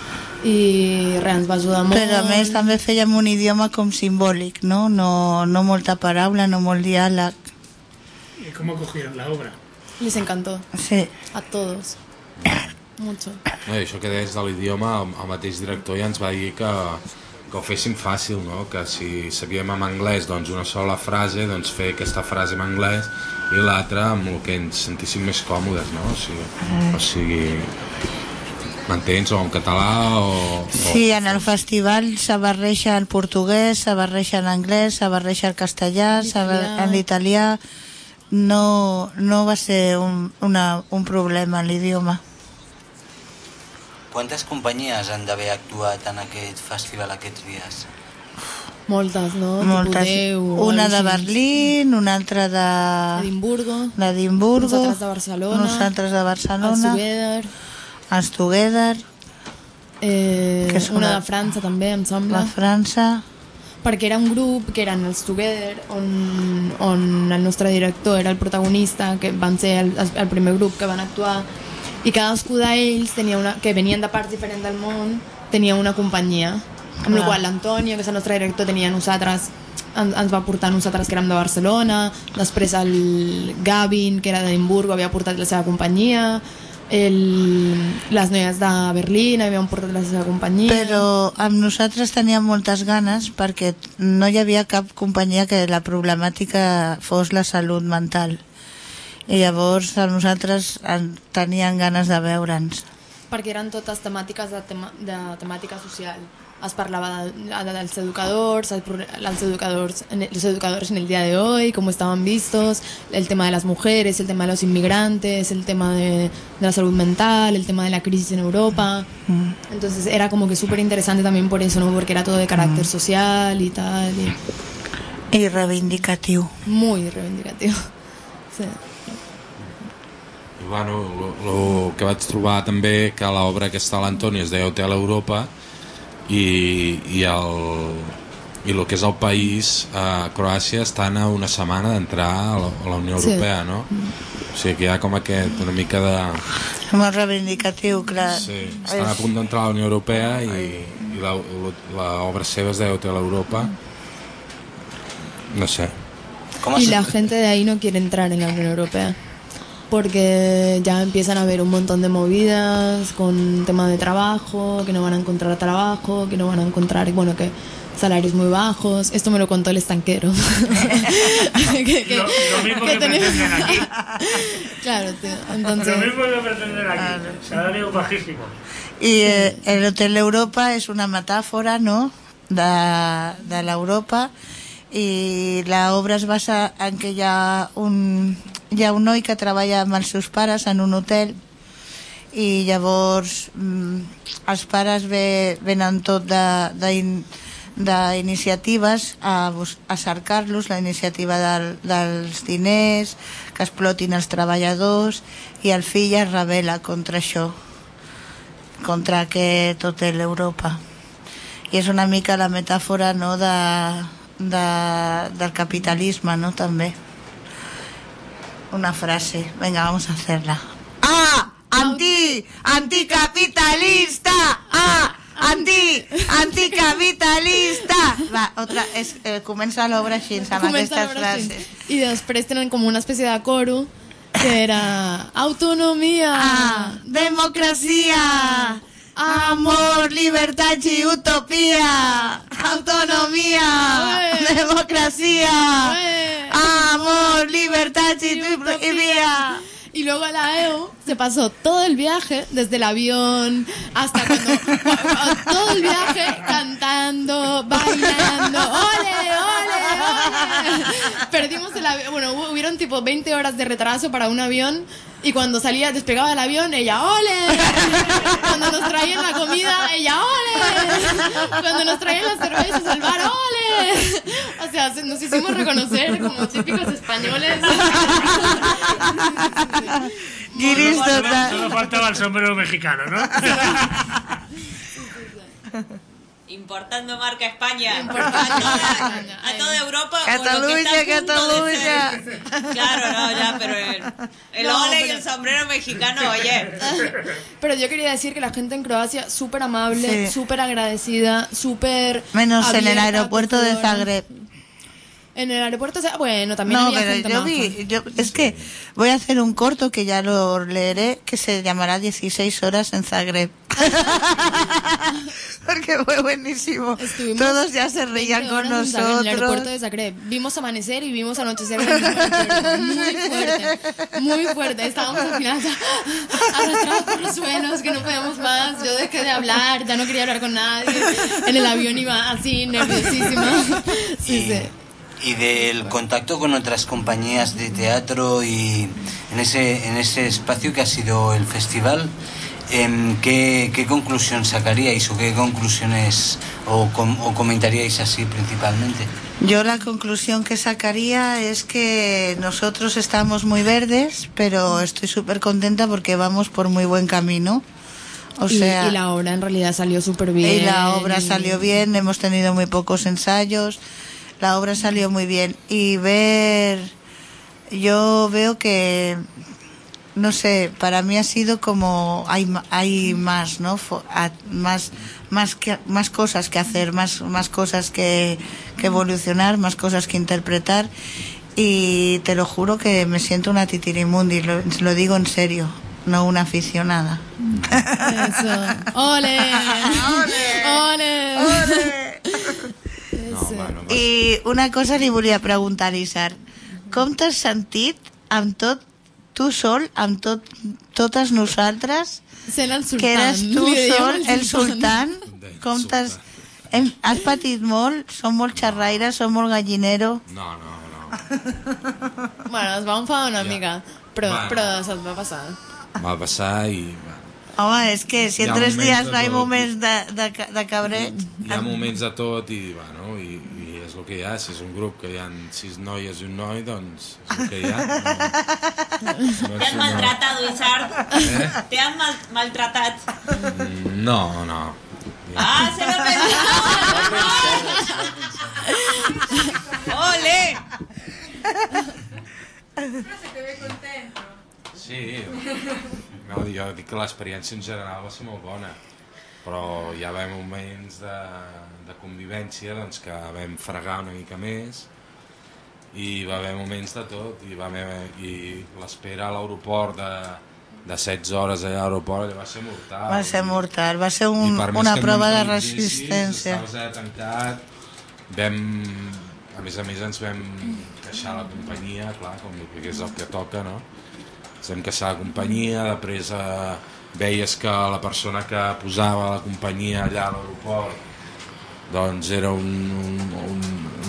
i res, ens va ajudar molt. Però a més també fèiem un idioma com simbòlic, no molta paraula, no molt diàleg. ¿Y cómo acogieron la obra? Les encantó. Sí. A todos. Mucho. Això que deies de l'idioma, el mateix director ja ens va dir que ho féssim fàcil, no? Que si sabíem en anglès doncs una sola frase, doncs fer aquesta frase en anglès i l'altra amb el que ens sentíssim més còmodes, no? O sigui m'entens? O en català o... Sí, en el festival se barreja el portuguès, se barreja l'anglès, se barreja el castellà, l'italià. No va ser un problema l'idioma. Quantes companyies han d'haver actuat en aquest festival aquests dies? Moltes, no? Moltes. Una de Berlín, una altra d'Edimburgo, nosaltres de Barcelona, nosaltres de Barcelona, els Together, una de França també, em sembla. De França. Perquè era un grup que eren els Together, on el nostre director era el protagonista, que van ser el primer grup que van actuar, i cadascú d'ells que venien de parts diferents del món tenia una companyia, amb la qual l'Antonio, que és el nostre director, ens va portar nosaltres, que érem de Barcelona. Després el Gavin, que era d'Edimburgo, havia portat la seva companyia. Les noies de Berlín havien portat la seva companyia. Però amb nosaltres teníem moltes ganes, perquè no hi havia cap companyia que la problemàtica fos la salut mental. I llavors nosaltres teníem ganes de veure'ns. Perquè eren totes temàtiques de temàtica social. Es parlava dels educadors, los educadores en el día de hoy, cómo estaban vistos, el tema de las mujeres, el tema de los inmigrantes, el tema de la salud mental, el tema de la crisis en Europa. Entonces era como que súper interesante también por eso, ¿no? Porque era todo de carácter social y tal. Y reivindicativo. Muy reivindicativo. Sí. Bueno, el que vaig trobar també que l'obra que està a l'Antoni es deia Hotel Europa i el que és el país, Croàcia, estan a una setmana d'entrar a la Unió Europea, no? O sigui que hi ha com una mica de... Molt reivindicatiu, clar. Sí, estan a punt d'entrar a la Unió Europea i l'obra seva es deia Hotel Europa. No sé. Y la gente de ahí no quiere entrar en la Unión Europea, porque ya empiezan a haber un montón de movidas con tema de trabajo, que no van a encontrar trabajo, que no van a encontrar, bueno, que salarios muy bajos. Esto me lo contó el estanquero. Lo mismo que pretenden aquí. Claro, tío. Entonces... Lo mismo que pretenden aquí. Salarios bajísimos. Y el Hotel Europa és una metàfora, no?, de l'Europa, i l'obra es basa en que hi ha un noi que treballa amb els seus pares en un hotel, i llavors els pares venen tot d'iniciatives a cercar-los, la iniciativa dels diners, que explotin els treballadors, i el fill es rebel·la contra això, contra aquest Hotel Europa. I és una mica la metàfora, no?, del capitalisme, ¿no? També una frase, venga, vamos a hacerla. Anticapitalista, anticapitalista. Va, otra, comença l'obra així, amb aquestes frases. I després tenen com una espècie de coro que era autonomia, democracia, amor, libertad y utopía, autonomía, democracia, amor, libertad y utopía. Y luego la EO se pasó todo el viaje, desde el avión hasta todo el viaje cantando, bailando, ¡ole, ole, ole! Perdimos el avión, bueno, hubieron tipo 20 horas de retraso para un avión, y cuando despegaba el avión, ella ¡ole! Cuando nos traían la comida, ella ¡ole! Cuando nos traían las cervezas al bar, ¡ole! O sea, nos hicimos reconocer como típicos españoles. Solo faltaba el sombrero mexicano, ¿no? Importando marca España. A toda Europa. Cataluña, Cataluña. Claro, no, ya, pero el ole y el sombrero mexicano, oye. Pero yo quería decir que la gente en Croacia súper amable, súper agradecida, súper menos en el aeropuerto de Zagreb. En el aeropuerto, bueno, también No, había pero gente yo maja. es que voy a hacer un corto que ya lo leeré, que se llamará 16 horas en Zagreb. Porque fue buenísimo. Todos ya se reían con nosotros. En el aeropuerto de Zagreb. Vimos amanecer y vimos anochecer en el aeropuerto. Muy fuerte, muy fuerte. Estábamos al final arrastrados por los suelos, que no podíamos más. Yo dejé de hablar, ya no quería hablar con nadie. En el avión iba así, nerviosísima. Sí. Y del contacto con otras compañías de teatro y en ese espacio que ha sido el festival, ¿qué conclusión sacaríais o qué conclusiones o comentaríais así principalmente? Yo la conclusión que sacaría es que nosotros estamos muy verdes, pero estoy súper contenta porque vamos por muy buen camino. O sea, y la obra en realidad salió súper bien. Y la obra salió bien, hemos tenido muy pocos ensayos. La obra salió muy bien yo veo que, no sé, para mí ha sido como hay más, ¿no? Más cosas que hacer, más cosas que evolucionar, más cosas que interpretar, y te lo juro que me siento una titirimundi, lo digo en serio, no una aficionada. Eso. ¡Ole! ¡Ole! ¡Ole! I una cosa li volia preguntar, Isar. Com t'has sentit amb tot, tu sol, amb totes nosaltres, sent el sultan, que eres tu sol, el sultan? Com t'has... Has patit molt? Som molt xerraires, som molt gallinero? No. Bueno, es va enfadar una mica, però se't va passar. Va passar i... Home, és que si en 3 dies no hi ha moments de cabreig... Hi ha moments de tot i és el que hi ha. Si és un grup que hi ha 6 noies i un noi, doncs és el que hi ha. ¿Te han maltratado, Isard? ¿Te han maltratado? No. ¡Ah, se lo pensaba! ¡Ole! Se te ve contento. Sí, no, jo dic que l'experiència en general va ser molt bona, però hi va haver moments de convivència doncs, que vam fregar una mica més, i va haver moments de tot, i l'espera a l'aeroport de 16 hores allà a l'aeroport va ser mortal. Va ser mortal, va ser una prova de resistència. Estaves allà tancat, a més ens vam queixar la companyia, clar, com que és el que toca, no? Ens vam queixar la companyia, després veies que la persona que posava la companyia allà a l'aeroport doncs era un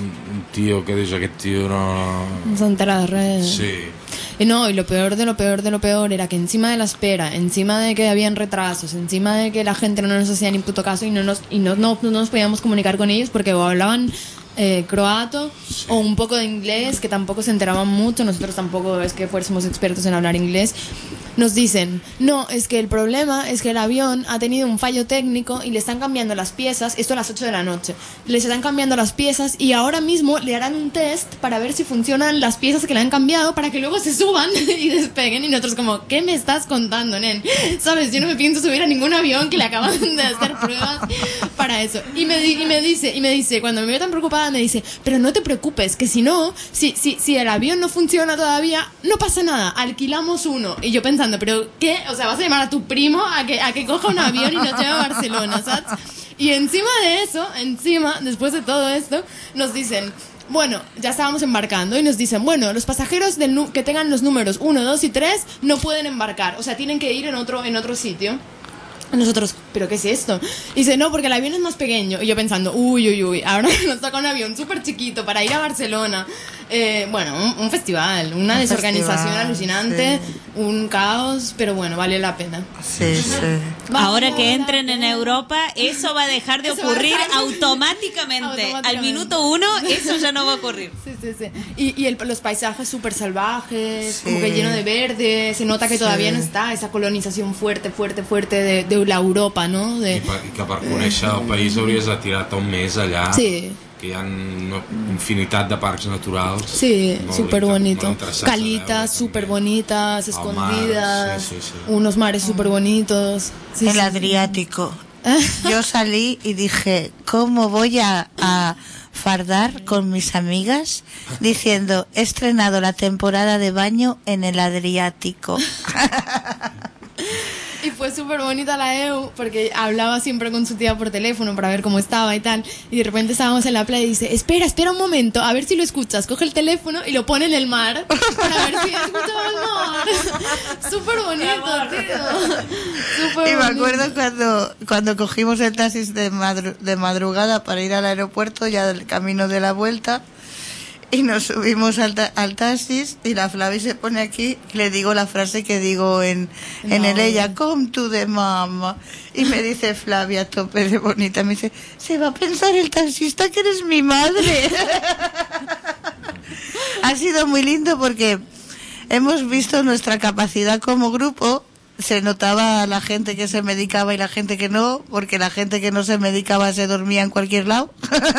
tio que dius, aquest tio no s'entera de res. Sí. Y lo peor de lo peor era que encima de la espera, encima de que habían retrasos, encima de que la gente no nos hacía ni puto caso y no nos podíamos comunicar con ellos porque o hablaban croato, sí, o un poco de inglés, que tampoco se enteraban mucho, nosotros tampoco es que fuésemos expertos en hablar inglés. Nos dicen, no, es que el problema es que el avión ha tenido un fallo técnico y le están cambiando las piezas, esto a las 8 de la noche, les están cambiando las piezas y ahora mismo le harán un test para ver si funcionan las piezas que le han cambiado para que luego se suban y despeguen. Y nosotros como, ¿qué me estás contando, nen? ¿Sabes? Yo no me pienso subir a ningún avión que le acaban de hacer pruebas para eso. Y me dice, cuando me veo tan preocupada, me dice, pero no te preocupes, que si no, si el avión no funciona todavía, no pasa nada, alquilamos uno. Y yo pensando, ¿pero qué? O sea, ¿vas a llamar a tu primo a que coja un avión y nos lleve a Barcelona, ¿sabes? Y encima de eso, después de todo esto, nos dicen, bueno, ya estábamos embarcando y nos dicen, bueno, los pasajeros que tengan los números 1, 2 y 3 no pueden embarcar, o sea, tienen que ir en otro sitio. Nosotros, ¿pero qué es esto? Y dice, no, porque el avión es más pequeño. Y yo pensando, uy, ahora nos toca un avión súper chiquito para ir a Barcelona. Bueno, un festival, una desorganización alucinante, sí, un caos, pero bueno, vale la pena. Sí. Ahora que entren en Europa, eso va a dejar de ocurrir automáticamente. Al minuto 1, eso ya no va a ocurrir. Sí. Y los paisajes súper salvajes, sí, como que lleno de verde, se nota que todavía no está esa colonización fuerte de la Europa, no? I que per conèixer el país hauries de tirar-te un mes allà. Sí. Que hi ha una infinitat de parcs naturals. Sí, súper bonito. Calitas súper bonitas, escondidas, sí. unos mares súper bonitos. Sí, el Adriático. Yo salí y dije, ¿cómo voy a fardar con mis amigas diciendo: he estrenado la temporada de baño en el Adriático. Y fue súper bonita la EU, porque hablaba siempre con su tía por teléfono para ver cómo estaba y tal. Y de repente estábamos en la playa y dice: espera un momento, a ver si lo escuchas. Coge el teléfono y lo pone en el mar para ver si escuchaba el mar. Súper bonito, tío. Súper Y me bonito. acuerdo cuando cogimos el taxi de madrugada para ir al aeropuerto, ya del camino de la vuelta, y nos subimos al taxi y la Flavi se pone aquí y le digo la frase que digo en el ella: come to the mama. Y me dice Flavia, tope de bonita, me dice: se va a pensar el taxista que eres mi madre. Ha sido muy lindo porque hemos visto nuestra capacidad como grupo. Se notaba la gente que se medicaba y la gente que no, porque la gente que no se medicaba se dormía en cualquier lado.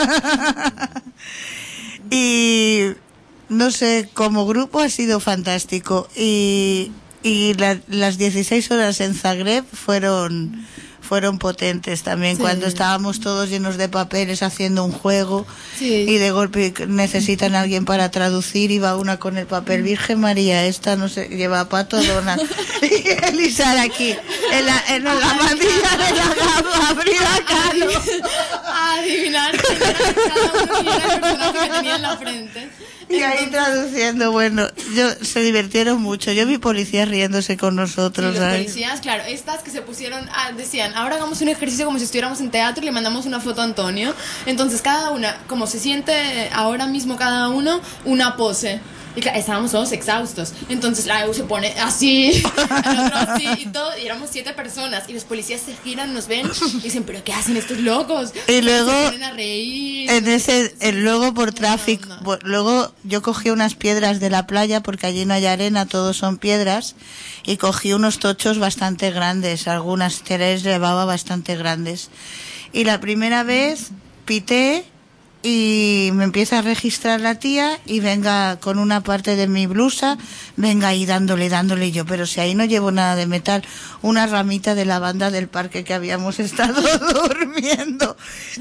Y no sé, como grupo ha sido fantástico. Y las 16 horas en Zagreb fueron potentes también, Sí. cuando estábamos todos llenos de papeles haciendo un juego. Sí. Y de golpe necesitan a alguien para traducir, y va una con el papel: Virgen María, esta no se lleva Pato Donald. Y Elisar aquí en la bandilla de la gama, Frida Kahlo. A adivinar quién era cada uno, quién era el personaje que tenía en la frente. Y ahí traduciendo, bueno, se divirtieron mucho. Yo vi policías riéndose con nosotros. Y los ¿sabes? policías, claro, estas que se pusieron, decían: ahora hagamos un ejercicio como si estuviéramos en teatro, y le mandamos una foto a Antonio. Entonces cada una, como se siente ahora mismo cada uno, una pose. Y estábamos todos exhaustos. Entonces la EU se pone así, el otro así, y todo, y éramos 7 personas. Y los policías se giran, nos ven y dicen: ¿pero qué hacen estos locos? Y luego, se ponen a reír. luego por tráfico, luego yo cogí unas piedras de la playa, porque allí no hay arena, todos son piedras, y cogí unos tochos bastante grandes, algunas 3 llevaba bastante grandes. Y la primera vez pité y me empieza a registrar la tía, y venga con una parte de mi blusa, venga ahí dándole, y yo: pero si ahí no llevo nada de metal, una ramita de lavanda del parque que habíamos estado durmiendo.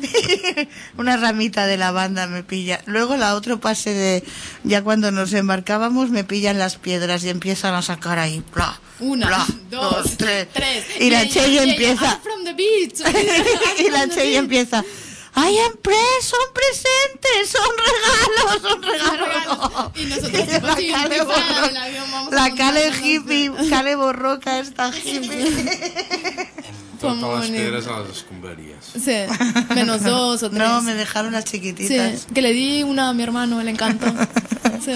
Una ramita de lavanda me pilla. Luego la otro pase de, ya cuando nos embarcábamos, me pillan las piedras y empiezan a sacar ahí, bla, Una, bla, dos, 3. tres. Y la Chey empieza. I'm from the beach. Y la Chey empieza: I am press, son presentes, son regalos. Y nosotros tipo, la sí, Cale en Borroca, el avión, vamos a la montar Cale unos- hippie, Cale Borroca está hippie. Totes les pedres a les escombraries. Sí, menos 2 o 3. No, me dejaron las chiquititas. Sí, que le di una a mi hermano, le encantó. Sí.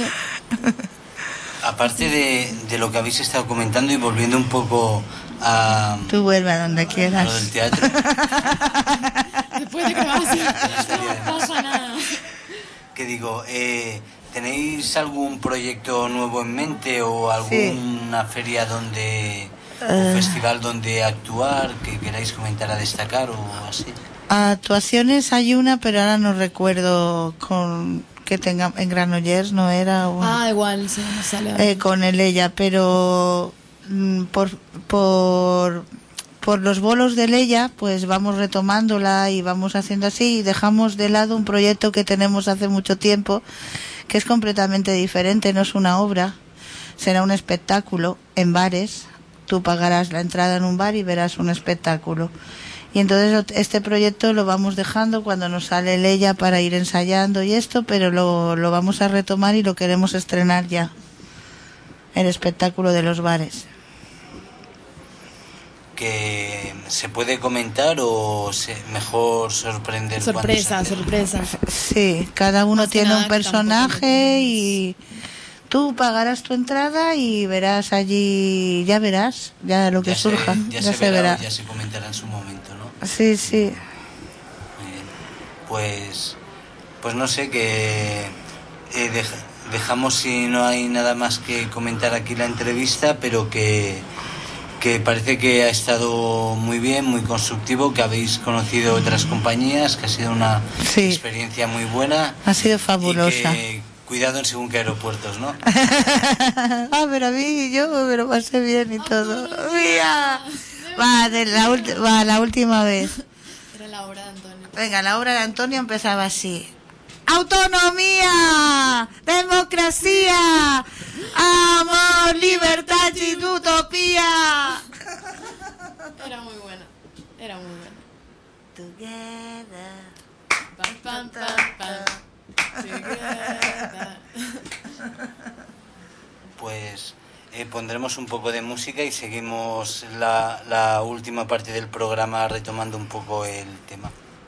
Aparte de lo que habéis estado comentando y volviendo un poco a Tú vuelve a donde lo quieras. del teatro, Después de grabación, no pasa nada. que digo, ¿tenéis algún proyecto nuevo en mente o alguna feria donde, un festival donde actuar que queráis comentar a destacar o así? Actuaciones hay una, pero ahora no recuerdo con que tenga en Granollers, no era. O, Igual, sí, no sale ahora. con el ella, pero por los bolos de Leia, pues vamos retomándola y vamos haciendo así, y dejamos de lado un proyecto que tenemos hace mucho tiempo, que es completamente diferente, no es una obra, será un espectáculo en bares. Tú pagarás la entrada en un bar y verás un espectáculo. Y entonces este proyecto lo vamos dejando cuando nos sale Leia para ir ensayando y esto, pero lo vamos a retomar y lo queremos estrenar ya. El espectáculo de los bares. ¿Que se puede comentar o mejor sorprender? Sorpresa. Sí, cada uno Más que tiene nada un que personaje y tú pagarás tu entrada y verás allí, ya verás, ya lo que surja, Ya se se verá, verá. o ya se comentará en su momento, ¿no? Sí, sí. Pues no sé, que dejamos, si no hay nada más que comentar aquí la entrevista, pero que parece que ha estado muy bien, muy constructivo, que habéis conocido otras compañías, que ha sido una experiencia muy buena. Ha sido fabulosa. Y que cuidado en según qué aeropuertos, ¿no? Pero a mí yo me lo pasé bien y todo. Mira. Va, la última vez. Era la obra de Antonio. Venga, la obra de Antonio empezaba así. autonomía, democracia, amor, libertad y utopía. Era muy buena, era muy buena. Together. Pam, pam, pam, pam. Together. Pues pondremos un poco de música y seguimos la última parte del programa retomando un poco el tema.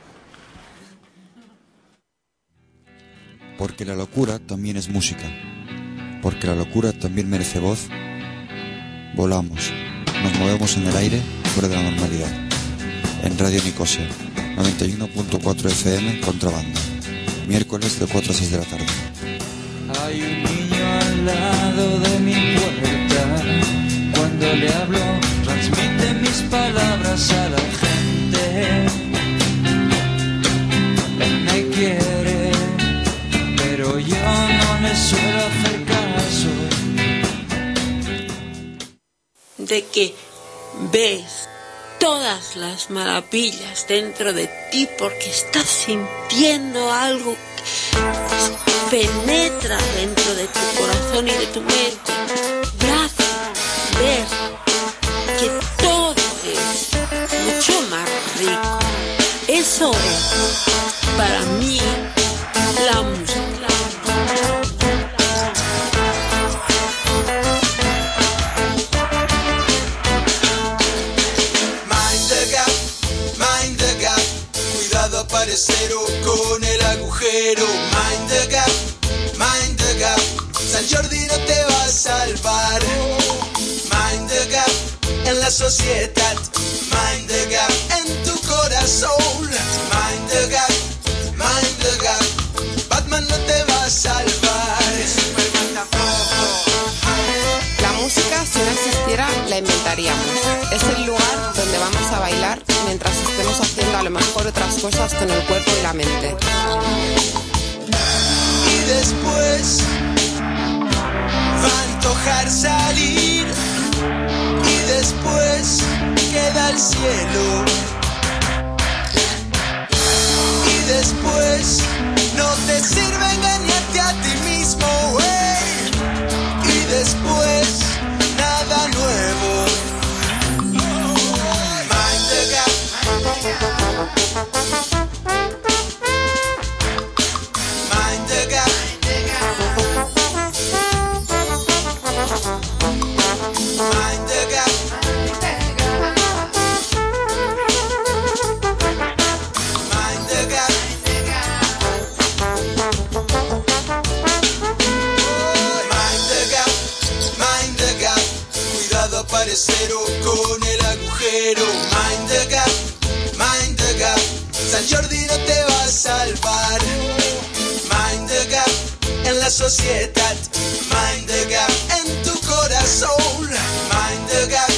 Porque la locura también es música. Porque la locura también merece voz. Volamos, nos movemos en el aire fuera de la normalidad. En Radio Nicosia, 91.4 FM, Contrabanda. Miércoles de 4 a 6 de la tarde. Hay un niño al lado de mi puerta. Cuando le hablo, transmite mis palabras a la gente. Él me quiere, pero yo no le suelo hacer caso. De que ves todas las maravillas dentro de ti porque estás sintiendo algo que penetra dentro de tu corazón y de tu mente. Ver que todo es mucho más rico. Eso es para mí la música. Aparecero con el agujero. Mind the gap, San Jordi no te va a salvar. Mind the gap, en la sociedad. Mind the gap, en tu corazón. Mind the gap, Batman no te va a salvar. Superman tampoco. La música, si no existiera, la inventaríamos. Es el lugar donde vamos a bailar mientras estemos haciendo a lo mejor otras cosas con el cuerpo y la mente. Y después va a antojar salir. Y después queda el cielo. Y después no te sirve engañarte a ti mismo, wey. Y después nada nuevo. Mind the gap. Mind the gap. Mind the gap. Mind the gap. Mind the gap. Cuidado aparecero con el agujero. Mind the gap. San Jordi no te va a salvar. Mind the gap, en la sociedad. Mind the gap, en tu corazón. Mind the gap,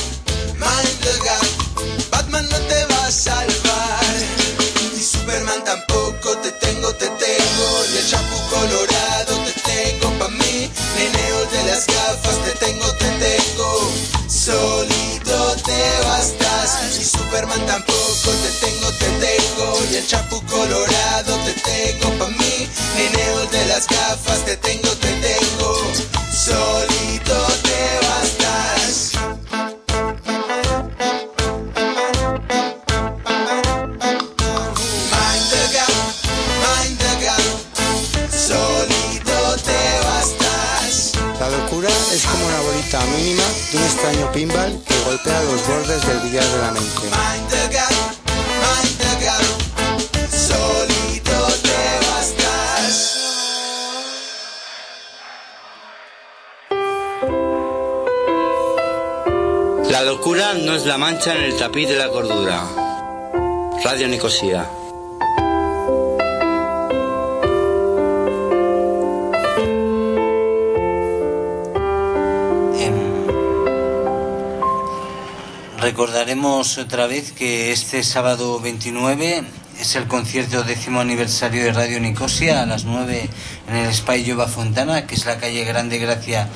Batman no te va a salvar. Y Superman tampoco, te tengo. Y el champú colorado te tengo pa' mí. Neneo de las gafas, te tengo. Solito te bastas. Y Superman tampoco, te tengo. Y el champú colorado te tengo pa' mí. Neneo de las gafas, te tengo. Solito te bastas. Mind the gap, solito te bastas. La locura es como una bolita mínima de un extraño pinball que golpea los bordes del billar de la mente. Mind the gap, solito te bastas. La locura no es la mancha en el tapiz de la cordura. Radio Nicosia. Recordaremos otra vez que este sábado 29 es el concierto 10º aniversario de Radio Nicosia a las 9 en el Espai Jove Fontana, que es la calle Grande Gracia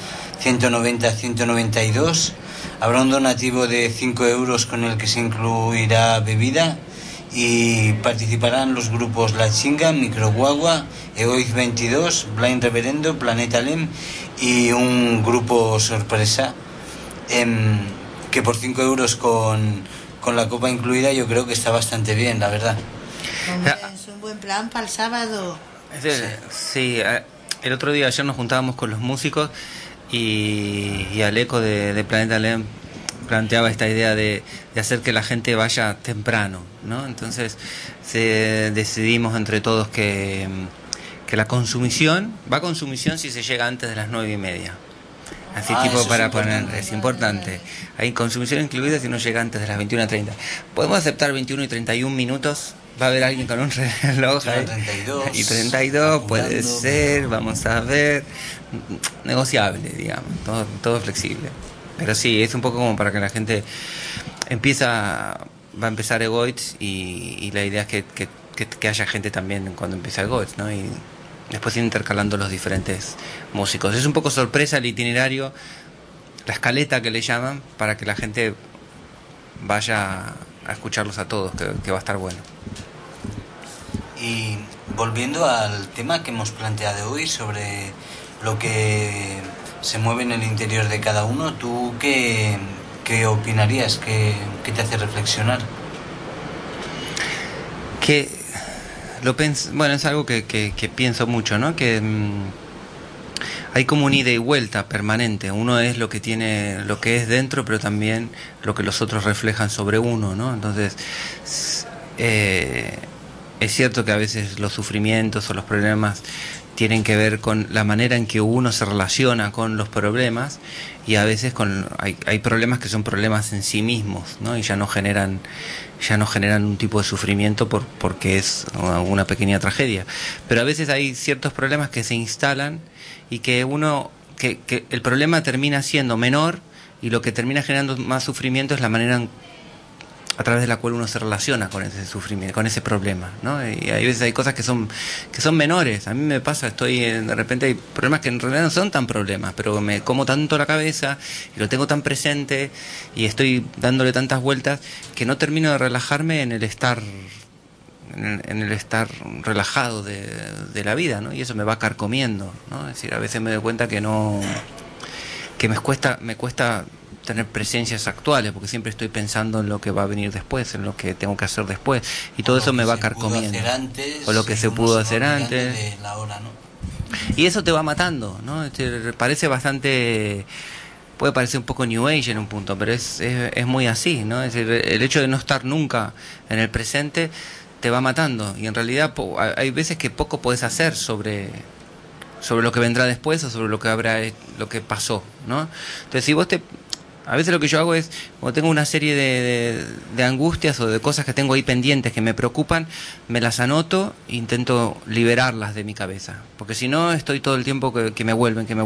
190-192. Habrá un donativo de 5 euros con el que se incluirá bebida y participarán los grupos La Chinga, Microguagua, Egoiz 22, Blind Reverendo, Planeta Lem y un grupo sorpresa que por 5 euros con la copa incluida yo creo que está bastante bien, la verdad. Hombre, es un buen plan para el sábado. Sí, el otro día ayer nos juntábamos con los músicos y Aleco de Planeta Lem planteaba esta idea de hacer que la gente vaya temprano, ¿no? Entonces decidimos entre todos que la consumición si se llega antes de las 9:30. Así tipo para poner, es importante. Hay consumición incluida si no llega antes de las 21:30. Podemos aceptar 21 y 31 minutos. Va a haber alguien con un reloj ahí. 32. Y 32 puede ser, vamos a ver. Negociable, digamos. Todo flexible. Pero sí, es un poco como para que la gente va a empezar Egoitz y la idea es que haya gente también cuando empieza Egoitz, ¿no? Y después ir intercalando los diferentes músicos. Es un poco sorpresa el itinerario, la escaleta que le llaman, para que la gente vaya a escucharlos a todos, que va a estar bueno. Y volviendo al tema que hemos planteado hoy sobre lo que se mueve en el interior de cada uno, ¿tú qué opinarías? ¿Qué te hace reflexionar? Bueno, es algo que pienso mucho, ¿no? Que hay como un ida y vuelta permanente. Uno es lo que es dentro, pero también lo que los otros reflejan sobre uno, ¿no? Entonces, es cierto que a veces los sufrimientos o los problemas tienen que ver con la manera en que uno se relaciona con los problemas, y a veces hay problemas que son problemas en sí mismos, ¿no? Y ya no generan un tipo de sufrimiento porque es una pequeña tragedia. Pero a veces hay ciertos problemas que se instalan y que el problema termina siendo menor, y lo que termina generando más sufrimiento es la manera a través de la cual uno se relaciona con ese sufrimiento, con ese problema, ¿no? Y hay veces hay cosas que son menores. A mí me pasa, de repente hay problemas que en realidad no son tan problemas, pero me como tanto la cabeza y lo tengo tan presente y estoy dándole tantas vueltas que no termino de relajarme en el estar relajado de la vida, ¿no? Y eso me va carcomiendo, ¿no? Es decir, a veces me doy cuenta que me cuesta tener presencias actuales, porque siempre estoy pensando en lo que va a venir después, en lo que tengo que hacer después, y todo eso me va carcomiendo. O lo que se pudo hacer antes. Y eso te va matando, ¿no? Puede parecer un poco New Age en un punto, pero es muy así, ¿no? Es decir, el hecho de no estar nunca en el presente te va matando, y en realidad hay veces que poco puedes hacer sobre lo que vendrá después o sobre lo que pasó, ¿no? Entonces, si vos a veces lo que yo hago es, cuando tengo una serie de angustias o de cosas que tengo ahí pendientes que me preocupan, me las anoto e intento liberarlas de mi cabeza. Porque si no, estoy todo el tiempo que me vuelven, y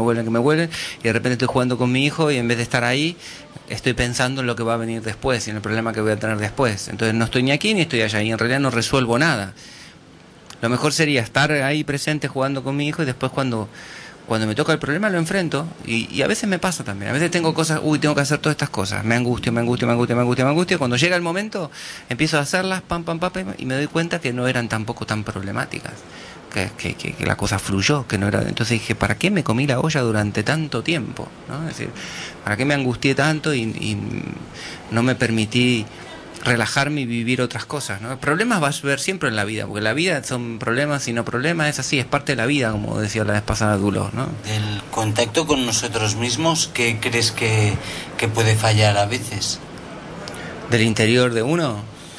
de repente estoy jugando con mi hijo y en vez de estar ahí, estoy pensando en lo que va a venir después y en el problema que voy a tener después. Entonces no estoy ni aquí ni estoy allá, y en realidad no resuelvo nada. Lo mejor sería estar ahí presente jugando con mi hijo, y después cuando me toca el problema lo enfrento, y a veces me pasa también. A veces tengo cosas, tengo que hacer todas estas cosas, me angustio. Cuando llega el momento empiezo a hacerlas, y me doy cuenta que no eran tampoco tan problemáticas, que la cosa fluyó, que no era. Entonces dije, ¿para qué me comí la olla durante tanto tiempo? ¿No? Es decir, ¿para qué me angustié tanto y no me permití relajarme y vivir otras cosas, ¿no? Problemas va a haber siempre en la vida, porque la vida son problemas y no problemas, es así, es parte de la vida, como decía la vez pasada Dulos, ¿no? Del contacto con nosotros mismos, ¿qué crees que puede fallar a veces? ¿Del interior de uno?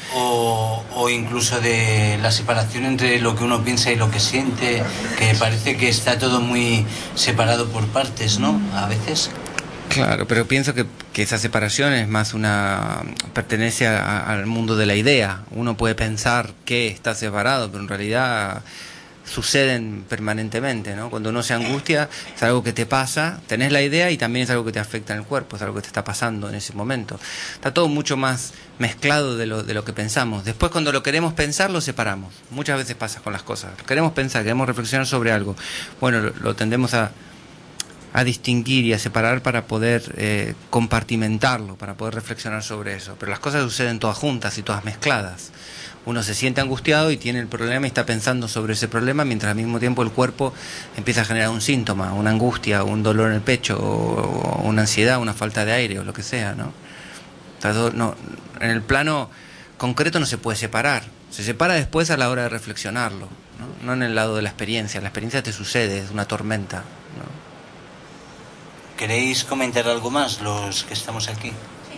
O incluso de la separación entre lo que uno piensa y lo que siente, que parece que está todo muy separado por partes, ¿no? A veces. Claro, pero pienso que esa separación es más pertenece al mundo de la idea. Uno puede pensar que está separado, pero en realidad suceden permanentemente, ¿no? Cuando uno se angustia, es algo que te pasa, tenés la idea y también es algo que te afecta en el cuerpo, es algo que te está pasando en ese momento. Está todo mucho más mezclado de lo que pensamos. Después, cuando lo queremos pensar, lo separamos. Muchas veces pasa con las cosas. Queremos pensar, queremos reflexionar sobre algo. Bueno, lo tendemos a distinguir y a separar para poder compartimentarlo, para poder reflexionar sobre eso. Pero las cosas suceden todas juntas y todas mezcladas. Uno se siente angustiado y tiene el problema y está pensando sobre ese problema, mientras al mismo tiempo el cuerpo empieza a generar un síntoma, una angustia, un dolor en el pecho, o una ansiedad, una falta de aire, o lo que sea, ¿no? En el plano concreto no se puede separar. Se separa después a la hora de reflexionarlo, ¿no? No en el lado de la experiencia. La experiencia te sucede, es una tormenta, ¿no? ¿Queréis comentar algo más, los que estamos aquí?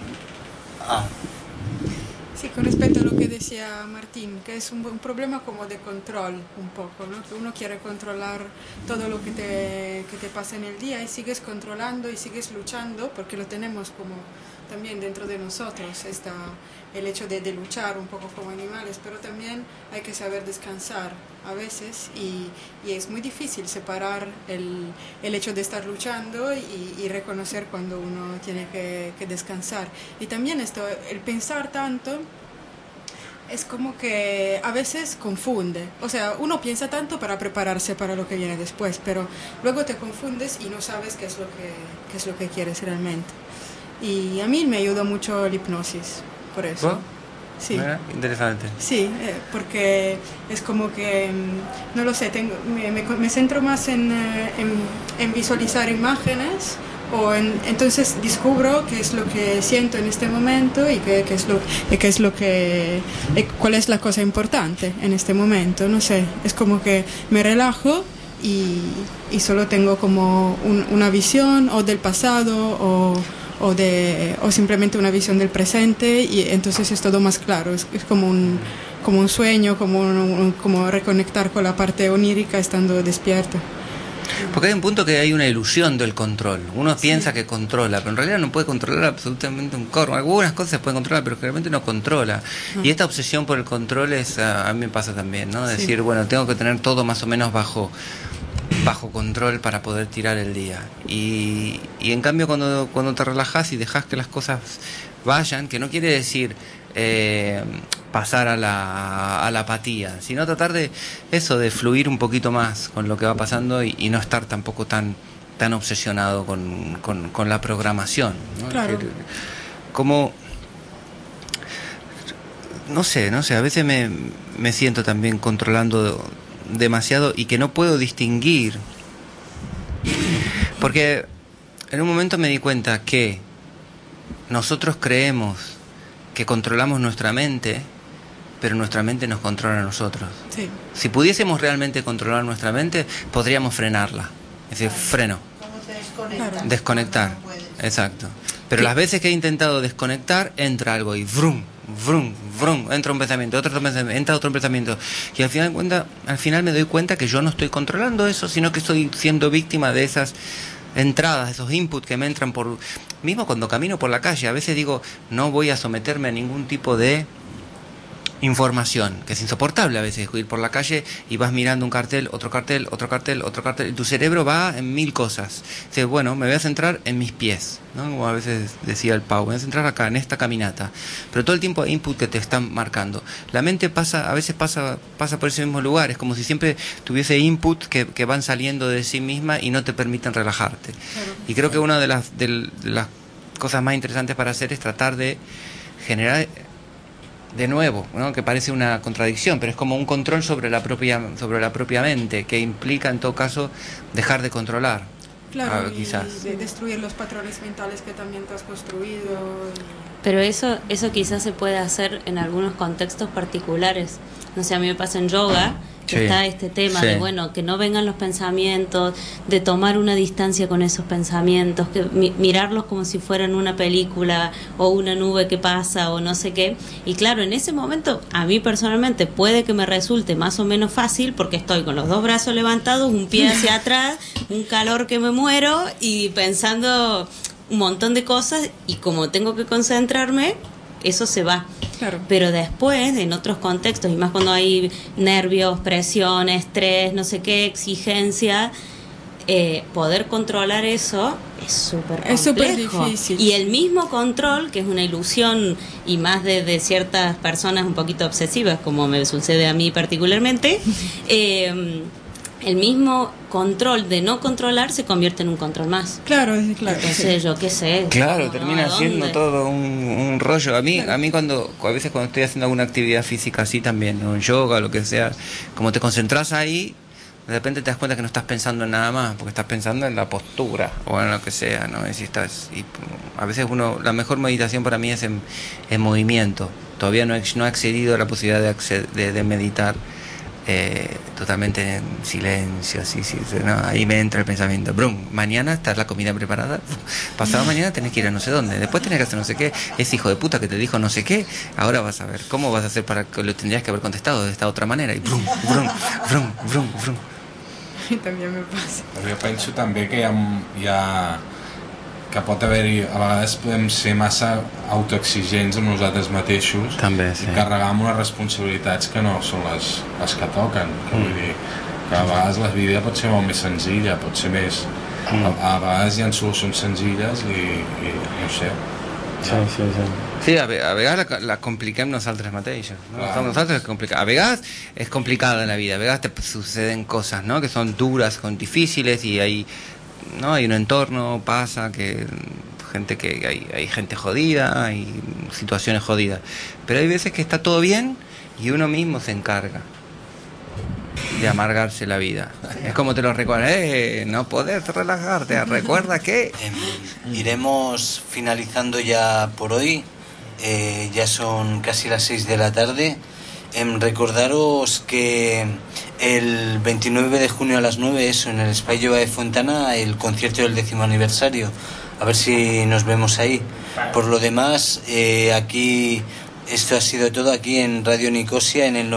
Sí, con respecto a lo que decía Martín, que es un problema como de control un poco, ¿no? Que uno quiere controlar todo lo que te pasa en el día y sigues controlando y sigues luchando porque lo tenemos como también dentro de nosotros, está el hecho de luchar un poco como animales, pero también hay que saber descansar a veces y es muy difícil separar el hecho de estar luchando y reconocer cuando uno tiene que descansar. Y también el pensar tanto es como que a veces confunde, o sea, uno piensa tanto para prepararse para lo que viene después, pero luego te confundes y no sabes qué es lo que quieres realmente. Y a mí me ayudó mucho la hipnosis, por eso. ¿Oh? Sí. Interesante. Sí, porque es como que, no lo sé, me centro más en visualizar imágenes, entonces descubro qué es lo que siento en este momento y cuál es la cosa importante en este momento. No sé, es como que me relajo y solo tengo como una visión o del pasado o simplemente una visión del presente, y entonces es todo más claro, es como un sueño, como reconectar con la parte onírica estando despierto. Porque hay un punto que hay una ilusión del control. Uno piensa que controla, pero en realidad no puede controlar absolutamente un corno. Algunas cosas se pueden controlar, pero realmente no controla. Y esta obsesión por el control a mí me pasa también, ¿no? Decir, bueno, tengo que tener todo más o menos bajo control para poder tirar el día. Y en cambio cuando te relajas y dejas que las cosas vayan, que no quiere decir pasar a la apatía, sino tratar de fluir un poquito más con lo que va pasando y no estar tampoco tan obsesionado con la programación, ¿no? Claro. Como no sé, a veces me siento también controlando demasiado y que no puedo distinguir, porque en un momento me di cuenta que nosotros creemos que controlamos nuestra mente, pero nuestra mente nos controla a nosotros. Sí. Si pudiésemos realmente controlar nuestra mente, podríamos frenarla, es decir, freno, desconectar, exacto. Pero las veces que he intentado desconectar, entra algo y vrum, vrum, vrum, entra un pensamiento, entra otro pensamiento, y al final me doy cuenta que yo no estoy controlando eso, sino que estoy siendo víctima de esas entradas, esos inputs que me entran mismo cuando camino por la calle. A veces digo, no voy a someterme a ningún tipo de información, que es insoportable a veces ir por la calle y vas mirando un cartel, otro cartel, otro cartel, otro cartel, y tu cerebro va en mil cosas. Dices, bueno, me voy a centrar en mis pies, ¿no? Como a veces decía el Pau, me voy a centrar acá, en esta caminata, pero todo el tiempo hay input que te están marcando. La mente a veces pasa por ese mismo lugar, es como si siempre tuviese input que van saliendo de sí misma y no te permiten relajarte. Claro. Y creo que una de las cosas más interesantes para hacer es tratar de generar de nuevo, ¿no? Que parece una contradicción, pero es como un control sobre la propia mente, que implica en todo caso dejar de controlar. Claro, quizás. Y de destruir los patrones mentales que también te has construido. Pero eso quizás se puede hacer en algunos contextos particulares. No sé, a mí me pasa en yoga, que está este tema de, bueno, que no vengan los pensamientos, de tomar una distancia con esos pensamientos, que mirarlos como si fueran una película o una nube que pasa o no sé qué. Y claro, en ese momento a mí personalmente puede que me resulte más o menos fácil, porque estoy con los dos brazos levantados, un pie hacia atrás, un calor que me muero y pensando un montón de cosas, y como tengo que concentrarme, eso se va. Claro. Pero después, en otros contextos, y más cuando hay nervios, presión, estrés, no sé qué, exigencia, poder controlar eso es súper complejo. Es súper difícil. Y el mismo control, que es una ilusión, y más de ciertas personas un poquito obsesivas, como me sucede a mí particularmente, el mismo control de no controlar se convierte en un control más. Claro. Entonces, yo qué sé. Claro, termina ¿no? siendo todo un rollo. A mí cuando a veces cuando estoy haciendo alguna actividad física así también, ¿no? Yoga, lo que sea, como te concentras ahí, de repente te das cuenta que no estás pensando en nada más, porque estás pensando en la postura o en lo que sea, ¿no? Y a veces la mejor meditación para mí es en movimiento. Todavía no he accedido a la posibilidad de meditar totalmente en silencio, así, ¿no? Ahí me entra el pensamiento, brum, mañana está la comida preparada, pasado mañana tenés que ir a no sé dónde, después tenés que hacer no sé qué, ese hijo de puta que te dijo no sé qué, ahora vas a ver cómo vas a hacer para que lo tendrías que haber contestado de esta otra manera, y brum. També me passa. Però jo penso també que hi ha que pot haver-hi, a vegades podem ser massa autoexigents amb nosaltres mateixos. També, sí. I carregar amb unes responsabilitats que no són les que toquen, que vull dir que a vegades la vida pot ser molt més senzilla, pot ser més a vegades hi ha solucions senzilles i no sé. Sí, a vegades la compliquem nosaltres mateixos, ¿no? A vegades es complicada la vida, a vegades te suceden cosas, ¿no? Que son duras, son difíciles y hay un entorno, pasa que hay gente jodida, hay situaciones jodidas, pero hay veces que está todo bien y uno mismo se encarga de amargarse la vida. Es como te lo recuerda, no podés relajarte, recuerda que iremos finalizando ya por hoy, ya son casi las 6 de la tarde. Recordaros que el 29 de junio a las 9, eso, en el Espai Jove de Fontana, el concierto del 10º aniversario. A ver si nos vemos ahí. Por lo demás, aquí esto ha sido todo aquí en Radio Nicosia en el